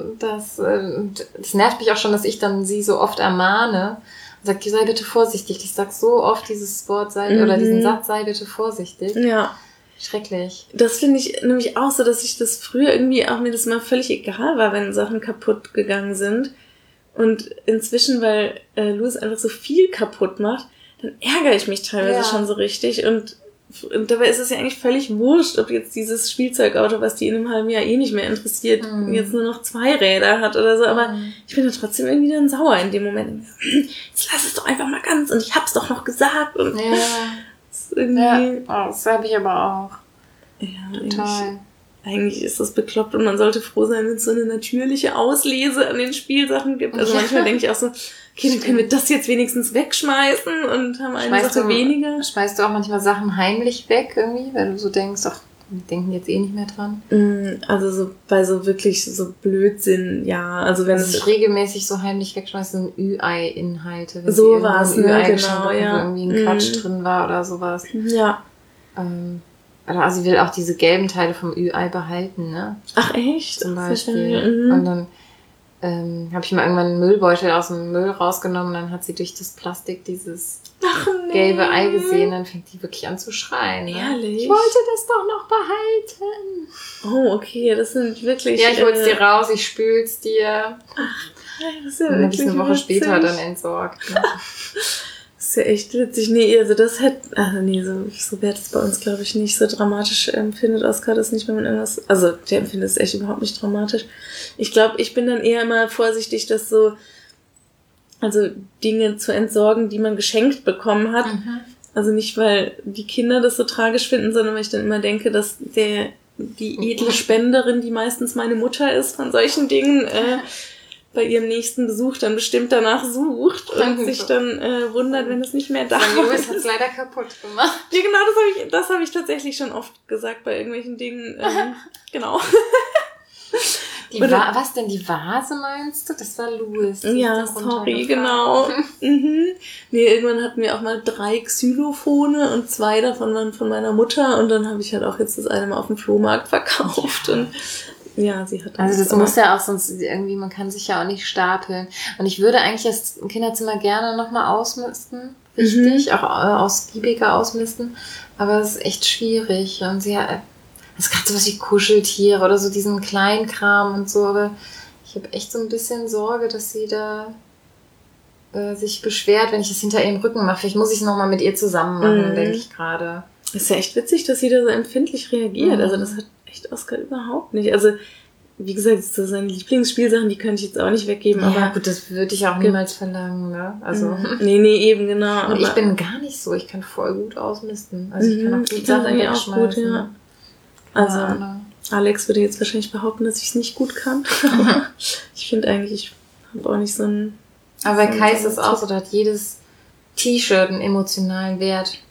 das nervt mich auch schon, dass ich dann sie so oft ermahne. Sagt, sei bitte vorsichtig. Ich sag so oft dieses Wort, oder diesen Satz, sei bitte vorsichtig. Ja. Schrecklich. Das finde ich nämlich auch so, dass ich das früher irgendwie auch mir das mal völlig egal war, wenn Sachen kaputt gegangen sind. Und inzwischen, weil Louis einfach so viel kaputt macht, dann ärgere ich mich teilweise schon so richtig. Und dabei ist es ja eigentlich völlig wurscht, ob jetzt dieses Spielzeugauto, was die in einem halben Jahr eh nicht mehr interessiert, jetzt nur noch 2 Räder hat oder so. Aber ich bin da trotzdem irgendwie dann sauer in dem Moment. Jetzt lass es doch einfach mal ganz und ich hab's doch noch gesagt. Und das ist irgendwie... das habe ich aber auch. Ja, total. Eigentlich ist das bekloppt und man sollte froh sein, wenn es so eine natürliche Auslese an den Spielsachen gibt. Also manchmal denke ich auch so, okay, dann können wir das jetzt wenigstens wegschmeißen und haben eine Sache weniger. Schmeißt du auch manchmal Sachen heimlich weg irgendwie, weil du so denkst, ach, wir denken jetzt eh nicht mehr dran? Also so bei so wirklich so Blödsinn, ja. Also wenn ich regelmäßig so heimlich wegschmeiße, sind Ü-Ei-Inhalte. So war es, ne? Genau, ja. Wo irgendwie ein Quatsch drin war oder sowas. Ja. Also sie will auch diese gelben Teile vom Ü-Ei behalten, ne? Ach echt? Zum Beispiel. Und dann habe ich mal irgendwann einen Müllbeutel aus dem Müll rausgenommen, dann hat sie durch das Plastik dieses gelbe Ei gesehen, dann fängt die wirklich an zu schreien. Ne? Ehrlich? Ich wollte das doch noch behalten. Oh, okay, das sind wirklich... Ja, ich hol's dir raus, ich spül's dir. Ach, das ist ja und dann habe ich eine Woche später dann entsorgt. Ne? Das ist ja echt witzig. Nee, also das hätte... Also nee, so wäre das bei uns, glaube ich, nicht so dramatisch. Empfindet Oskar das nicht, wenn man irgendwas... Also der empfindet es echt überhaupt nicht dramatisch. Ich glaube, ich bin dann eher immer vorsichtig, dass so... Also Dinge zu entsorgen, die man geschenkt bekommen hat. Also nicht, weil die Kinder das so tragisch finden, sondern weil ich dann immer denke, dass die edle Spenderin, die meistens meine Mutter ist von solchen Dingen... bei ihrem nächsten Besuch dann bestimmt danach sucht und sich dann wundert, wenn es nicht mehr da ist. Louis hat es leider kaputt gemacht. Ja, genau, das hab ich tatsächlich schon oft gesagt bei irgendwelchen Dingen. Genau. Was denn, die Vase meinst du? Das war Louis. Ja, sorry, genau. Nee, irgendwann hatten wir auch mal 3 Xylophone und 2 davon waren von meiner Mutter und dann habe ich halt auch jetzt das eine mal auf dem Flohmarkt verkauft und ja, sie hat also das muss ja auch sonst irgendwie, man kann sich ja auch nicht stapeln. Und ich würde eigentlich das Kinderzimmer gerne nochmal ausmisten. Richtig, auch ausgiebiger ausmisten. Aber es ist echt schwierig. Und sie hat, es ist gerade sowas wie Kuscheltiere oder so diesen Kleinkram und so. Aber ich habe echt so ein bisschen Sorge, dass sie da sich beschwert, wenn ich das hinter ihrem Rücken mache. Vielleicht muss ich es nochmal mit ihr zusammen machen, denke ich gerade. Ist ja echt witzig, dass sie da so empfindlich reagiert. Also das hat echt Oskar überhaupt nicht. Also, wie gesagt, so seine Lieblingsspielsachen, die könnte ich jetzt auch nicht weggeben. Ja, aber gut, das würde ich auch niemals verlangen, ne? Also. Nee, eben, genau. Und ich bin gar nicht so, ich kann voll gut ausmisten. Also ich kann auch gut Sachen wegschmeißen. Auch gut, ja. Also, Alex würde jetzt wahrscheinlich behaupten, dass ich es nicht gut kann. Ich finde eigentlich, ich habe auch nicht so einen... Aber bei Kai ist das auch so, da hat jedes T-Shirt einen emotionalen Wert.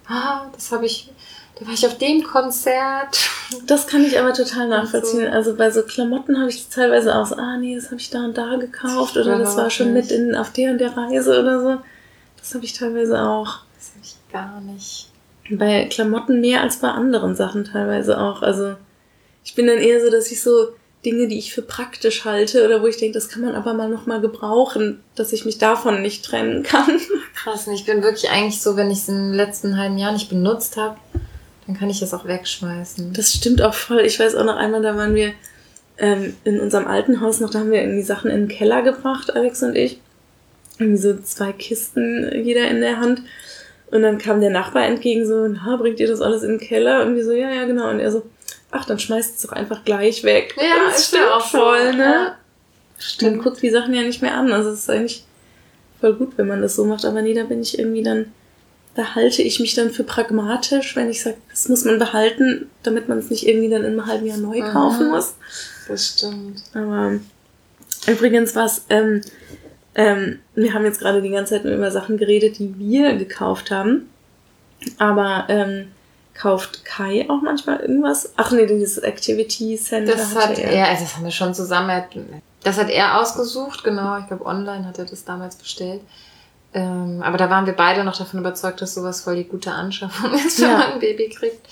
Da war ich auf dem Konzert. Das kann ich aber total nachvollziehen. Also bei so Klamotten habe ich teilweise auch so, das habe ich da und da gekauft oder das war schon mit auf der und der Reise oder so. Das habe ich teilweise auch. Das habe ich gar nicht. Bei Klamotten mehr als bei anderen Sachen teilweise auch. Also ich bin dann eher so, dass ich so Dinge, die ich für praktisch halte oder wo ich denke, das kann man aber mal nochmal gebrauchen, dass ich mich davon nicht trennen kann. Krass, ich bin wirklich eigentlich so, wenn ich es im letzten halben Jahr nicht benutzt habe, dann kann ich es auch wegschmeißen. Das stimmt auch voll. Ich weiß auch noch einmal, da waren wir in unserem alten Haus noch, da haben wir irgendwie Sachen in den Keller gebracht, Alex und ich. Irgendwie so 2 Kisten jeder in der Hand. Und dann kam der Nachbar entgegen so, bringt ihr das alles in den Keller? Und wir so, ja, genau. Und er so, dann schmeißt es doch einfach gleich weg. Ja, das stimmt auch voll, ne? Ja. Stimmt. Man guckt die Sachen ja nicht mehr an. Also es ist eigentlich voll gut, wenn man das so macht. Aber nee, da bin ich irgendwie dann da halte ich mich dann für pragmatisch, wenn ich sage, das muss man behalten, damit man es nicht irgendwie dann in einem halben Jahr neu kaufen muss. Das stimmt. Aber übrigens wir haben jetzt gerade die ganze Zeit nur über Sachen geredet, die wir gekauft haben. Aber kauft Kai auch manchmal irgendwas? Ach nee, dieses Activity Center. Das hat er, also das haben wir schon zusammen, das hat er ausgesucht, genau. Ich glaube, online hat er das damals bestellt. Aber da waren wir beide noch davon überzeugt, dass sowas voll die gute Anschaffung ist, wenn man ein Baby kriegt.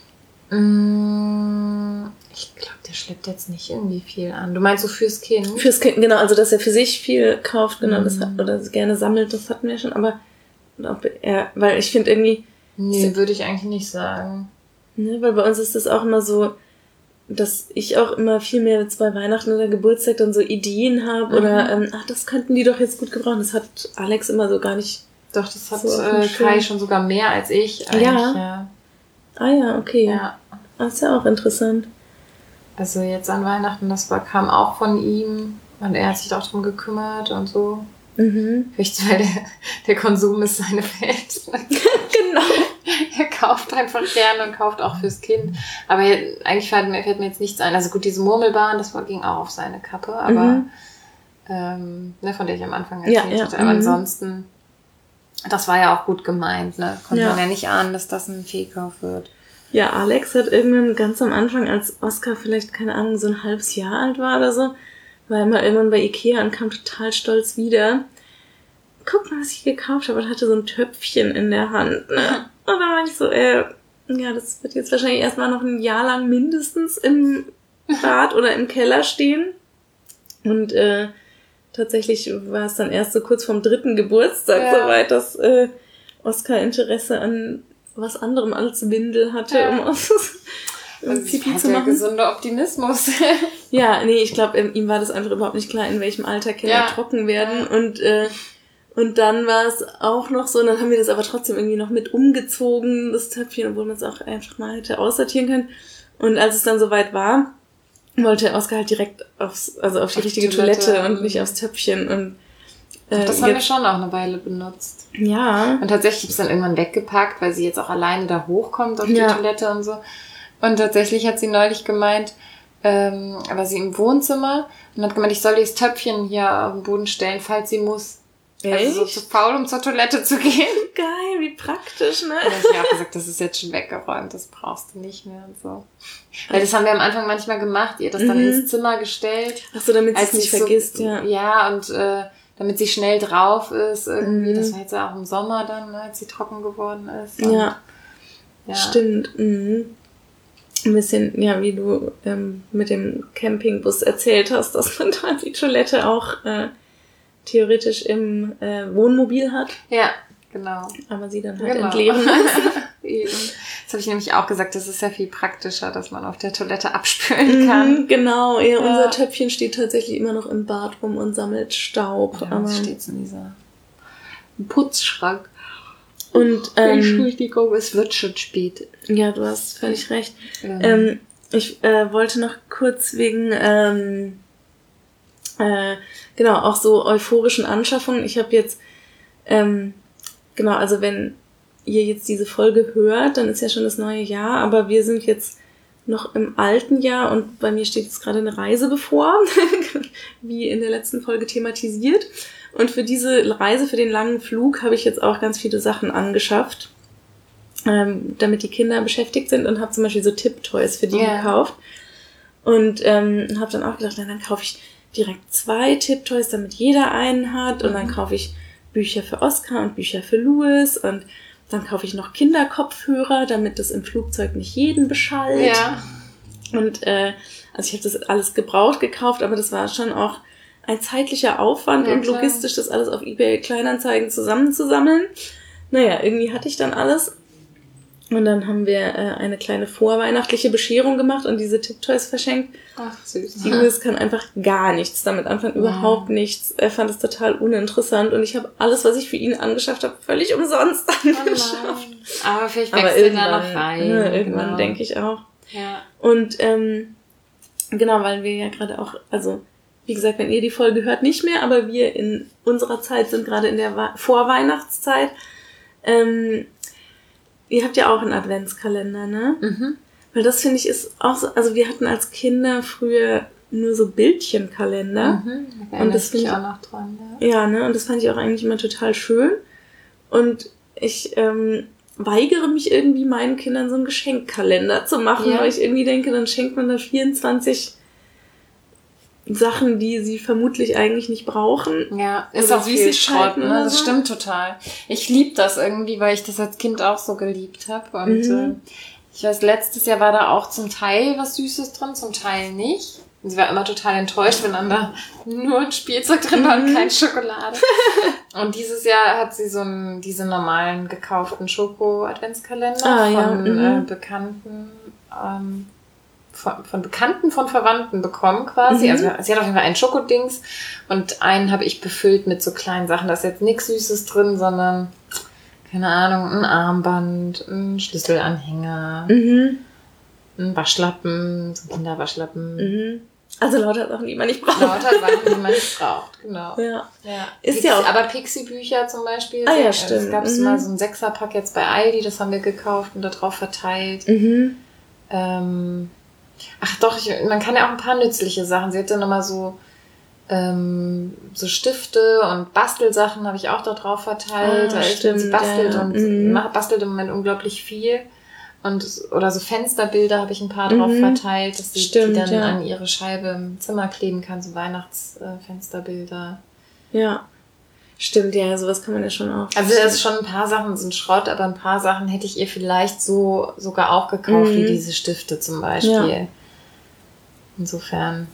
Ich glaube, der schleppt jetzt nicht irgendwie viel an. Du meinst so fürs Kind? Fürs Kind, genau. Also, dass er für sich viel kauft, genau, das hat, oder gerne sammelt, das hatten wir schon. Aber weil ich finde irgendwie... Nee, würde ich eigentlich nicht sagen. Ne, weil bei uns ist das auch immer so, dass ich auch immer viel mehr bei Weihnachten oder Geburtstag dann so Ideen habe oder das könnten die doch jetzt gut gebrauchen. Das hat Alex immer so gar nicht. Doch, das hat so Kai schon sogar mehr als ich eigentlich. Ja. Ah ja, okay. Ja. Das ist ja auch interessant. Also jetzt an Weihnachten, kam auch von ihm und er hat sich auch drum gekümmert und so. Vielleicht, weil der Konsum ist seine Welt. Genau. Er kauft einfach gerne und kauft auch fürs Kind. Aber eigentlich fällt mir jetzt nichts ein. Also gut, diese Murmelbahn, das ging auch auf seine Kappe, aber von der ich am Anfang erzählt hatte. Aber ansonsten, das war ja auch gut gemeint, ne? Konnte man ja nicht ahnen, dass das ein Fehlkauf wird. Ja, Alex hat irgendwann ganz am Anfang, als Oskar vielleicht, keine Ahnung, so ein halbes Jahr alt war oder so, war er mal irgendwann bei Ikea und kam total stolz wieder. Guck mal, was ich gekauft habe. Und hatte so ein Töpfchen in der Hand. Ne? Und dann meinte ich so, das wird jetzt wahrscheinlich erstmal noch ein Jahr lang mindestens im Bad oder im Keller stehen. Und tatsächlich war es dann erst so kurz vorm 3. Geburtstag soweit, dass Oskar Interesse an was anderem als Windel hatte, um Pipi zu machen. Der gesunde Optimismus. Ja, nee, ich glaube, ihm war das einfach überhaupt nicht klar, in welchem Alter Kinder trocken werden. Und dann war es auch noch so, und dann haben wir das aber trotzdem irgendwie noch mit umgezogen, das Töpfchen, obwohl man es auch einfach mal hätte aussortieren können. Und als es dann soweit war, wollte Oskar halt direkt auf die richtige Toilette und nicht aufs Töpfchen. Und das haben wir schon auch eine Weile benutzt. Ja. Und tatsächlich habe ich es dann irgendwann weggepackt, weil sie jetzt auch alleine da hochkommt auf die Toilette und so. Und tatsächlich hat sie neulich gemeint, war sie im Wohnzimmer und hat gemeint, ich soll das Töpfchen hier auf den Boden stellen, falls sie muss. Echt? Also so zu faul, um zur Toilette zu gehen. Geil, wie praktisch, ne? Und dann habe ich auch gesagt, das ist jetzt schon weggeräumt, das brauchst du nicht mehr und so. Weil das haben wir am Anfang manchmal gemacht, ihr das dann ins Zimmer gestellt. Ach so, damit sie es nicht vergisst, Ja, und damit sie schnell drauf ist irgendwie. Das war jetzt auch im Sommer dann, ne, als sie trocken geworden ist. Und, ja, stimmt. Ein bisschen, wie du mit dem Campingbus erzählt hast, dass man da die Toilette auch theoretisch im Wohnmobil hat. Ja, genau. Aber sie dann halt entleeren lassen. Das habe ich nämlich auch gesagt, das ist ja viel praktischer, dass man auf der Toilette abspülen kann. Genau, unser Töpfchen steht tatsächlich immer noch im Bad rum und sammelt Staub. Ja, aber steht in dieser Putzschrank. Und Entschuldigung, es wird schon spät. Ja, du hast völlig recht. Ich wollte noch kurz wegen auch so euphorischen Anschaffungen. Ich habe jetzt also wenn ihr jetzt diese Folge hört, dann ist ja schon das neue Jahr, aber wir sind jetzt noch im alten Jahr und bei mir steht jetzt gerade eine Reise bevor, wie in der letzten Folge thematisiert. Und für diese Reise, für den langen Flug, habe ich jetzt auch ganz viele Sachen angeschafft, damit die Kinder beschäftigt sind, und habe zum Beispiel so Tipptoys für die gekauft. Und habe dann auch gedacht, dann kaufe ich direkt 2 Tipptoys, damit jeder einen hat. Und dann kaufe ich Bücher für Oskar und Bücher für Louis. Und dann kaufe ich noch Kinderkopfhörer, damit das im Flugzeug nicht jeden beschallt. Ja. Und ich habe das alles gebraucht gekauft, aber das war schon auch ein zeitlicher Aufwand und logistisch, das alles auf eBay Kleinanzeigen zusammenzusammeln. Naja, irgendwie hatte ich dann alles. Und dann haben wir eine kleine vorweihnachtliche Bescherung gemacht und diese Tipptoys verschenkt. Ach, süß. Louis kann einfach gar nichts damit anfangen, überhaupt nichts. Er fand es total uninteressant und ich habe alles, was ich für ihn angeschafft habe, völlig umsonst angeschafft. Aber vielleicht wächst er da noch rein. Irgendwann denke ich auch. Ja. Und weil wir ja gerade auch, also wie gesagt, wenn ihr die Folge hört, nicht mehr, aber wir in unserer Zeit sind gerade in der Vorweihnachtszeit, ihr habt ja auch einen Adventskalender, ne? Mhm. Weil das finde ich ist auch so, also wir hatten als Kinder früher nur so Bildchenkalender. Mhm. Und das finde ich auch noch dran, ja. Ja, ne? Und das fand ich auch eigentlich immer total schön. Und ich weigere mich irgendwie meinen Kindern so einen Geschenkkalender zu machen, weil ich irgendwie denke, dann schenkt man da 24 Sachen, die sie vermutlich eigentlich nicht brauchen. Ja, ist auch viel Schrott, ne? Das stimmt total. Ich liebe das irgendwie, weil ich das als Kind auch so geliebt habe. Und ich weiß, letztes Jahr war da auch zum Teil was Süßes drin, zum Teil nicht. Und sie war immer total enttäuscht, wenn dann da nur ein Spielzeug drin war und keine Schokolade. Und dieses Jahr hat sie diese normalen gekauften Schoko-Adventskalender von Bekannten, von Bekannten von Verwandten bekommen quasi. Also sie hat auf jeden Fall einen Schokodings und einen habe ich befüllt mit so kleinen Sachen. Da ist jetzt nichts Süßes drin, sondern, keine Ahnung, ein Armband, ein Schlüsselanhänger, ein Waschlappen, so ein Kinderwaschlappen. Also lauter Sachen, die man nicht braucht. Lauter Sachen, die man nicht braucht, genau. Ja. Ist ja auch. Aber Pixie-Bücher zum Beispiel. Ah ja, stimmt. Es gab mal so ein 6er-Pack jetzt bei Aldi, das haben wir gekauft und da drauf verteilt. Ach doch, man kann ja auch ein paar nützliche Sachen. Sie hat dann nochmal so Stifte und Bastelsachen habe ich auch da drauf verteilt. Stimmt, sie bastelt und bastelt im Moment unglaublich viel. Oder so Fensterbilder habe ich ein paar drauf verteilt, dass sie die dann an ihre Scheibe im Zimmer kleben kann, so Weihnachtsfensterbilder. Ja. Stimmt, ja, sowas kann man ja schon auch. Also das ist schon ein paar Sachen sind Schrott, aber ein paar Sachen hätte ich ihr vielleicht so sogar auch gekauft, wie diese Stifte zum Beispiel. Ja. Insofern,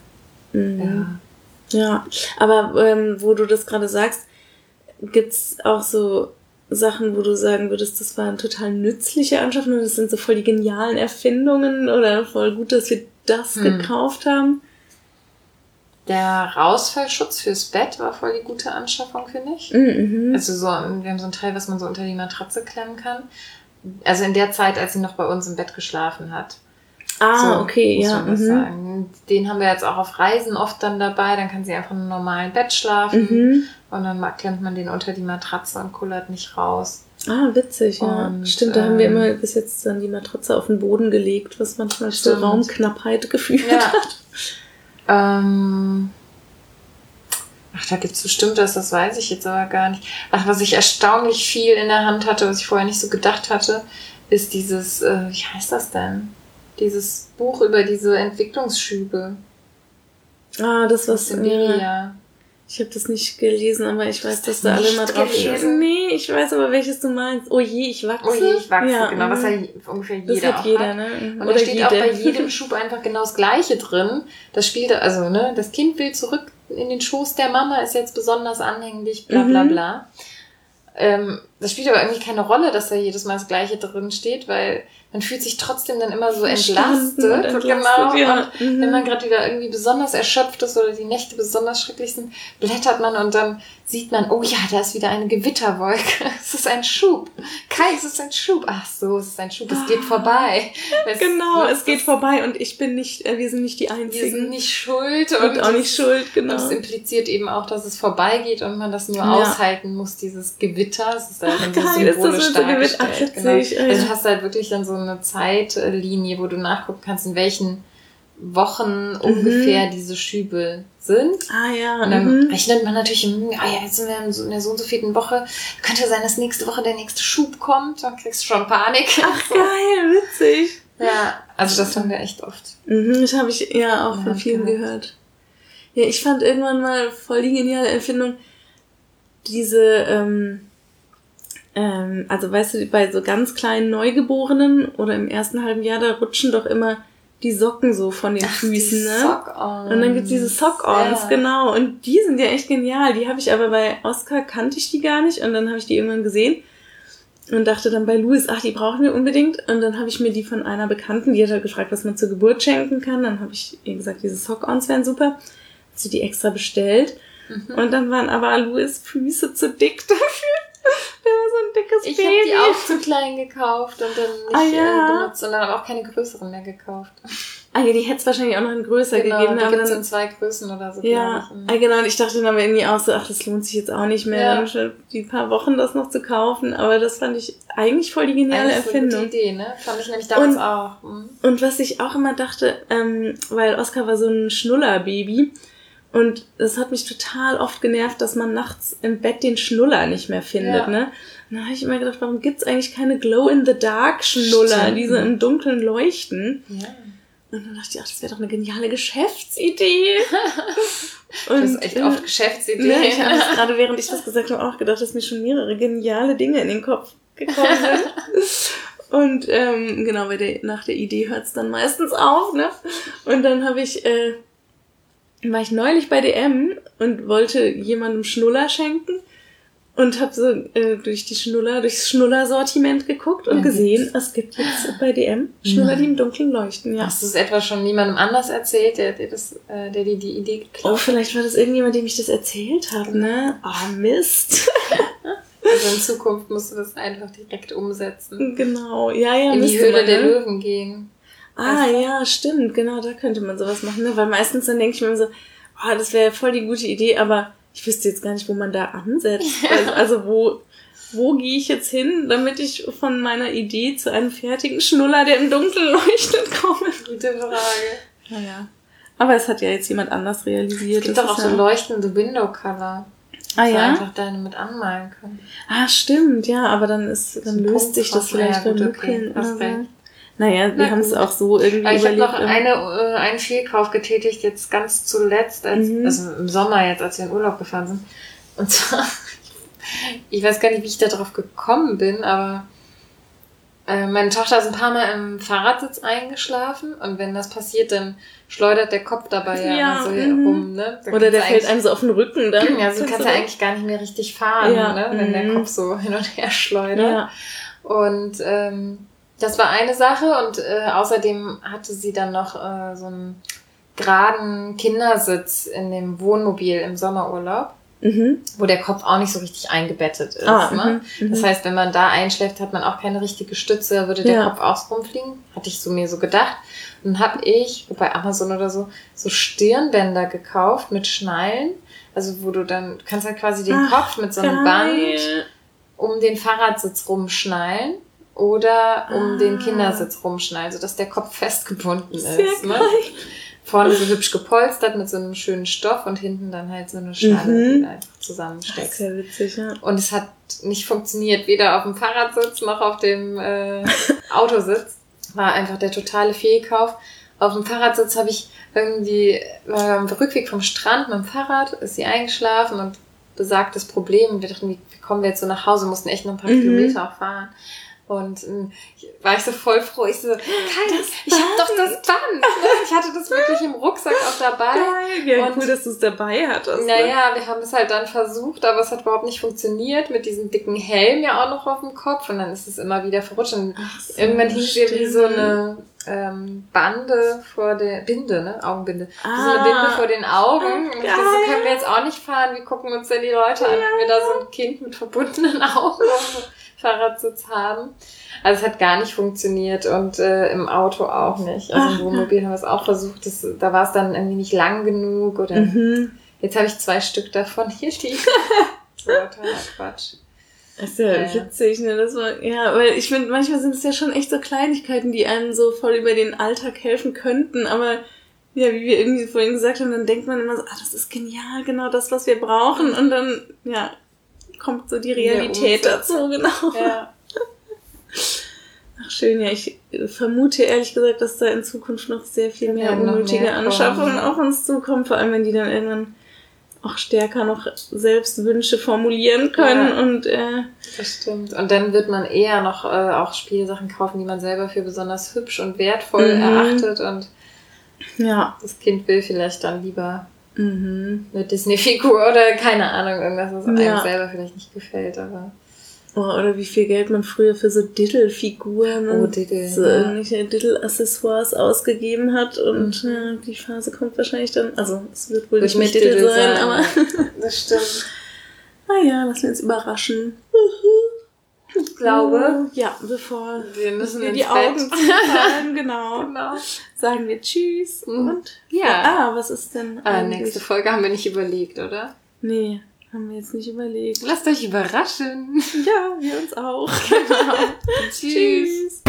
Ja, aber wo du das gerade sagst, gibt's auch so Sachen, wo du sagen würdest, das waren total nützliche Anschaffungen, das sind so voll die genialen Erfindungen oder voll gut, dass wir das gekauft haben? Der Rausfallschutz fürs Bett war voll die gute Anschaffung, finde ich. Also wir haben so ein Teil, was man so unter die Matratze klemmen kann. Also in der Zeit, als sie noch bei uns im Bett geschlafen hat. Okay, muss ja. man das sagen. Den haben wir jetzt auch auf Reisen oft dann dabei. Dann kann sie einfach in einem normalen Bett schlafen. Und dann klemmt man den unter die Matratze und kullert nicht raus. Witzig, ja. Und, stimmt, da haben wir immer bis jetzt dann die Matratze auf den Boden gelegt, was manchmal zur Raumknappheit geführt hat. Ach, da gibt's bestimmt das weiß ich jetzt aber gar nicht. Ach, was ich erstaunlich viel in der Hand hatte, was ich vorher nicht so gedacht hatte, ist dieses, wie heißt das denn? Dieses Buch über diese Entwicklungsschübe. Das was Siberia. Ich habe das nicht gelesen, aber ich weiß, dass da alle mal drauf stehen. Nee, ich weiß aber, welches du meinst. Oh je, ich wachse. Oh je, ich wachse, ja, genau, was ja ungefähr jeder auch hat. Ne? Und da steht auch bei jedem Schub einfach genau das Gleiche drin. Das spielt, also, ne, das Kind will zurück in den Schoß der Mama, ist jetzt besonders anhänglich, bla bla bla. Das spielt aber irgendwie keine Rolle, dass da jedes Mal das Gleiche drin steht, weil man fühlt sich trotzdem dann immer so entlastet. Genau. Ja. Und wenn man gerade wieder irgendwie besonders erschöpft ist oder die Nächte besonders schrecklich sind, blättert man und dann sieht man, oh ja, da ist wieder eine Gewitterwolke. Es ist ein Schub. Kai, es ist ein Schub. Ach so, es ist ein Schub. Es geht vorbei. Es geht vorbei und wir sind nicht die Einzigen. Wir sind nicht schuld. Und auch nicht schuld, genau. Und es impliziert eben auch, dass es vorbeigeht und man das nur aushalten muss, dieses Gewitter. Es ist halt so symbolisch dargestellt. Genau. Also du hast halt wirklich dann so eine Zeitlinie, wo du nachgucken kannst, in welchen Wochen ungefähr diese Schübe sind. Ja. Und dann rechnet man natürlich, jetzt sind wir in der so und so vierten Woche. Könnte sein, dass nächste Woche der nächste Schub kommt. Dann kriegst du schon Panik. Ach, geil, witzig. Ja, also das haben wir echt oft. Das habe ich ja auch von vielen gehört. Ja, ich fand irgendwann mal voll die geniale Erfindung, diese, also weißt du, bei so ganz kleinen Neugeborenen oder im ersten halben Jahr, da rutschen doch immer die Socken so von den Füßen, ne? Sock-ons. Und dann gibt's diese Sock-ons, genau. Und die sind ja echt genial. Die habe ich aber bei Oscar, kannte ich die gar nicht. Und dann habe ich die irgendwann gesehen und dachte dann bei Louis, die brauchen wir unbedingt. Und dann habe ich mir die von einer Bekannten, die hat halt gefragt, was man zur Geburt schenken kann. Dann habe ich ihr gesagt, diese Sock-ons wären super. Hat sie die extra bestellt. Und dann waren aber Louis Füße zu dick dafür. Der war so ein dickes Baby. Ich habe die auch zu klein gekauft und dann nicht benutzt und dann aber auch keine größeren mehr gekauft. Ah ja, die hätte es wahrscheinlich auch noch in größer gegeben. Die gibt es in 2 Größen oder so. Ja, genau. Und ich dachte dann aber irgendwie auch so, ach, das lohnt sich jetzt auch nicht mehr, dann schon die paar Wochen das noch zu kaufen. Aber das fand ich eigentlich voll die geniale Erfindung. Eine gute Idee, ne? Fand ich nämlich damals auch. Und was ich auch immer dachte, weil Oskar war so ein Schnuller-Baby und das hat mich total oft genervt, dass man nachts im Bett den Schnuller nicht mehr findet, ne? Und dann habe ich immer gedacht, warum gibt's eigentlich keine Glow-in-the-Dark-Schnuller, die so im Dunkeln leuchten? Ja. Und dann dachte ich, ach, das wäre doch eine geniale Geschäftsidee. Und, das ist echt oft Geschäftsidee. Ne, ich habe gerade, während ich das gesagt habe, auch gedacht, dass mir schon mehrere geniale Dinge in den Kopf gekommen sind. Und genau, nach der Idee hört's dann meistens auf, ne? Und dann war ich neulich bei DM und wollte jemandem Schnuller schenken. Und habe so durchs Schnuller-Sortiment geguckt und gesehen, es gibt jetzt bei DM Schnuller, die im Dunkeln leuchten. Ja. Hast du es etwa schon niemandem anders erzählt, der dir die Idee geklaut hat? Oh, vielleicht war das irgendjemand, dem ich das erzählt habe, ne? Oh, Mist. Also in Zukunft musst du das einfach direkt umsetzen. Genau, ja. In die Höhle der Löwen gehen. Ah, ja, stimmt, genau, da könnte man sowas machen, ne? Weil meistens dann denke ich mir so, oh, das wäre voll die gute Idee, aber ich wüsste jetzt gar nicht, wo man da ansetzt. Also wo gehe ich jetzt hin, damit ich von meiner Idee zu einem fertigen Schnuller, der im Dunkeln leuchtet, komme? Gute Frage. Naja. Aber es hat ja jetzt jemand anders realisiert. Es gibt doch auch so leuchtende Window-Color. Ah ja? einfach deine mit anmalen können. Ah, stimmt, ja, aber dann löst sich das vielleicht beim Dunkeln oder so. Naja, wir haben es auch so irgendwie überlegt. Ich habe noch einen Fehlkauf getätigt, jetzt ganz zuletzt, also im Sommer jetzt, als wir in Urlaub gefahren sind. Und zwar, ich weiß gar nicht, wie ich da drauf gekommen bin, aber meine Tochter ist ein paar Mal im Fahrradsitz eingeschlafen und wenn das passiert, dann schleudert der Kopf dabei ja so rum, ne? Oder der fällt einem so auf den Rücken dann. Ja, so kannst du eigentlich gar nicht mehr richtig fahren, ne? Wenn der Kopf so hin und her schleudert. Ja. Und das war eine Sache und außerdem hatte sie dann noch so einen geraden Kindersitz in dem Wohnmobil im Sommerurlaub, wo der Kopf auch nicht so richtig eingebettet ist. Ne? Das heißt, wenn man da einschläft, hat man auch keine richtige Stütze, da würde der Kopf auch rumfliegen. Hatte ich mir so gedacht. Und dann habe ich bei Amazon oder so Stirnbänder gekauft mit Schnallen. Also wo du kannst halt quasi den Kopf mit so einem Band um den Fahrradsitz rumschnallen. Oder um den Kindersitz rumschnallen, sodass der Kopf festgebunden ist. Sehr ne? Vorne so hübsch gepolstert mit so einem schönen Stoff und hinten dann halt so eine Schnalle, die einfach zusammensteckt. Sehr witzig, ja. Und es hat nicht funktioniert, weder auf dem Fahrradsitz noch auf dem Autositz. War einfach der totale Fehlkauf. Auf dem Fahrradsitz habe ich war am Rückweg vom Strand mit dem Fahrrad, ist sie eingeschlafen und besagtes Problem. Und wir dachten, wie kommen wir jetzt so nach Hause, mussten echt noch ein paar Kilometer auch fahren. Und war ich so voll froh. Ich so, Kai, ich hab doch das Band. Ne? Ich hatte das wirklich im Rucksack auch dabei. Geil, ja, cool, dass du es dabei hattest. Naja, wir haben es halt dann versucht, aber es hat überhaupt nicht funktioniert mit diesem dicken Helm ja auch noch auf dem Kopf. Und dann ist es immer wieder verrutscht. Und irgendwann hing wir wie so eine Binde, ne? Augenbinde. So eine Binde vor den Augen. Und ich dachte, so können wir jetzt auch nicht fahren. Wie gucken uns denn die Leute an, wenn wir da so ein Kind mit verbundenen Augen Fahrradsitz haben. Also es hat gar nicht funktioniert und im Auto auch nicht. Also im Wohnmobil haben wir es auch versucht. Da war es dann irgendwie nicht lang genug oder jetzt habe ich 2 Stück davon hier liegen. Totaler Quatsch. Das ist ja witzig, ne? Weil ich finde, manchmal sind es ja schon echt so Kleinigkeiten, die einem so voll über den Alltag helfen könnten, aber ja, wie wir irgendwie vorhin gesagt haben, dann denkt man immer so, das ist genial, genau das, was wir brauchen und dann, kommt so die Realität dazu, genau. Ja. Ach schön, ja, ich vermute ehrlich gesagt, dass da in Zukunft noch sehr viel mehr unnötige Anschaffungen auf uns zukommen, vor allem wenn die dann irgendwann auch stärker noch selbst Wünsche formulieren können und das stimmt. Und dann wird man eher noch auch Spielsachen kaufen, die man selber für besonders hübsch und wertvoll erachtet und das Kind will vielleicht dann lieber eine Disney-Figur oder keine Ahnung, irgendwas, was einem selber vielleicht nicht gefällt, aber... oder wie viel Geld man früher für so Diddle-Figuren und so irgendwelche Diddle-Accessoires ausgegeben hat und die Phase kommt wahrscheinlich dann, also es wird wohl nicht mehr Diddle sein, aber... Das stimmt. Naja, lassen wir uns überraschen. glaube, ja, bevor wir die Augen zufallen, genau, sagen wir Tschüss und was ist denn nächste Folge haben wir nicht überlegt, oder? Nee, haben wir jetzt nicht überlegt. Lasst euch überraschen. Ja, wir uns auch. Genau. Tschüss.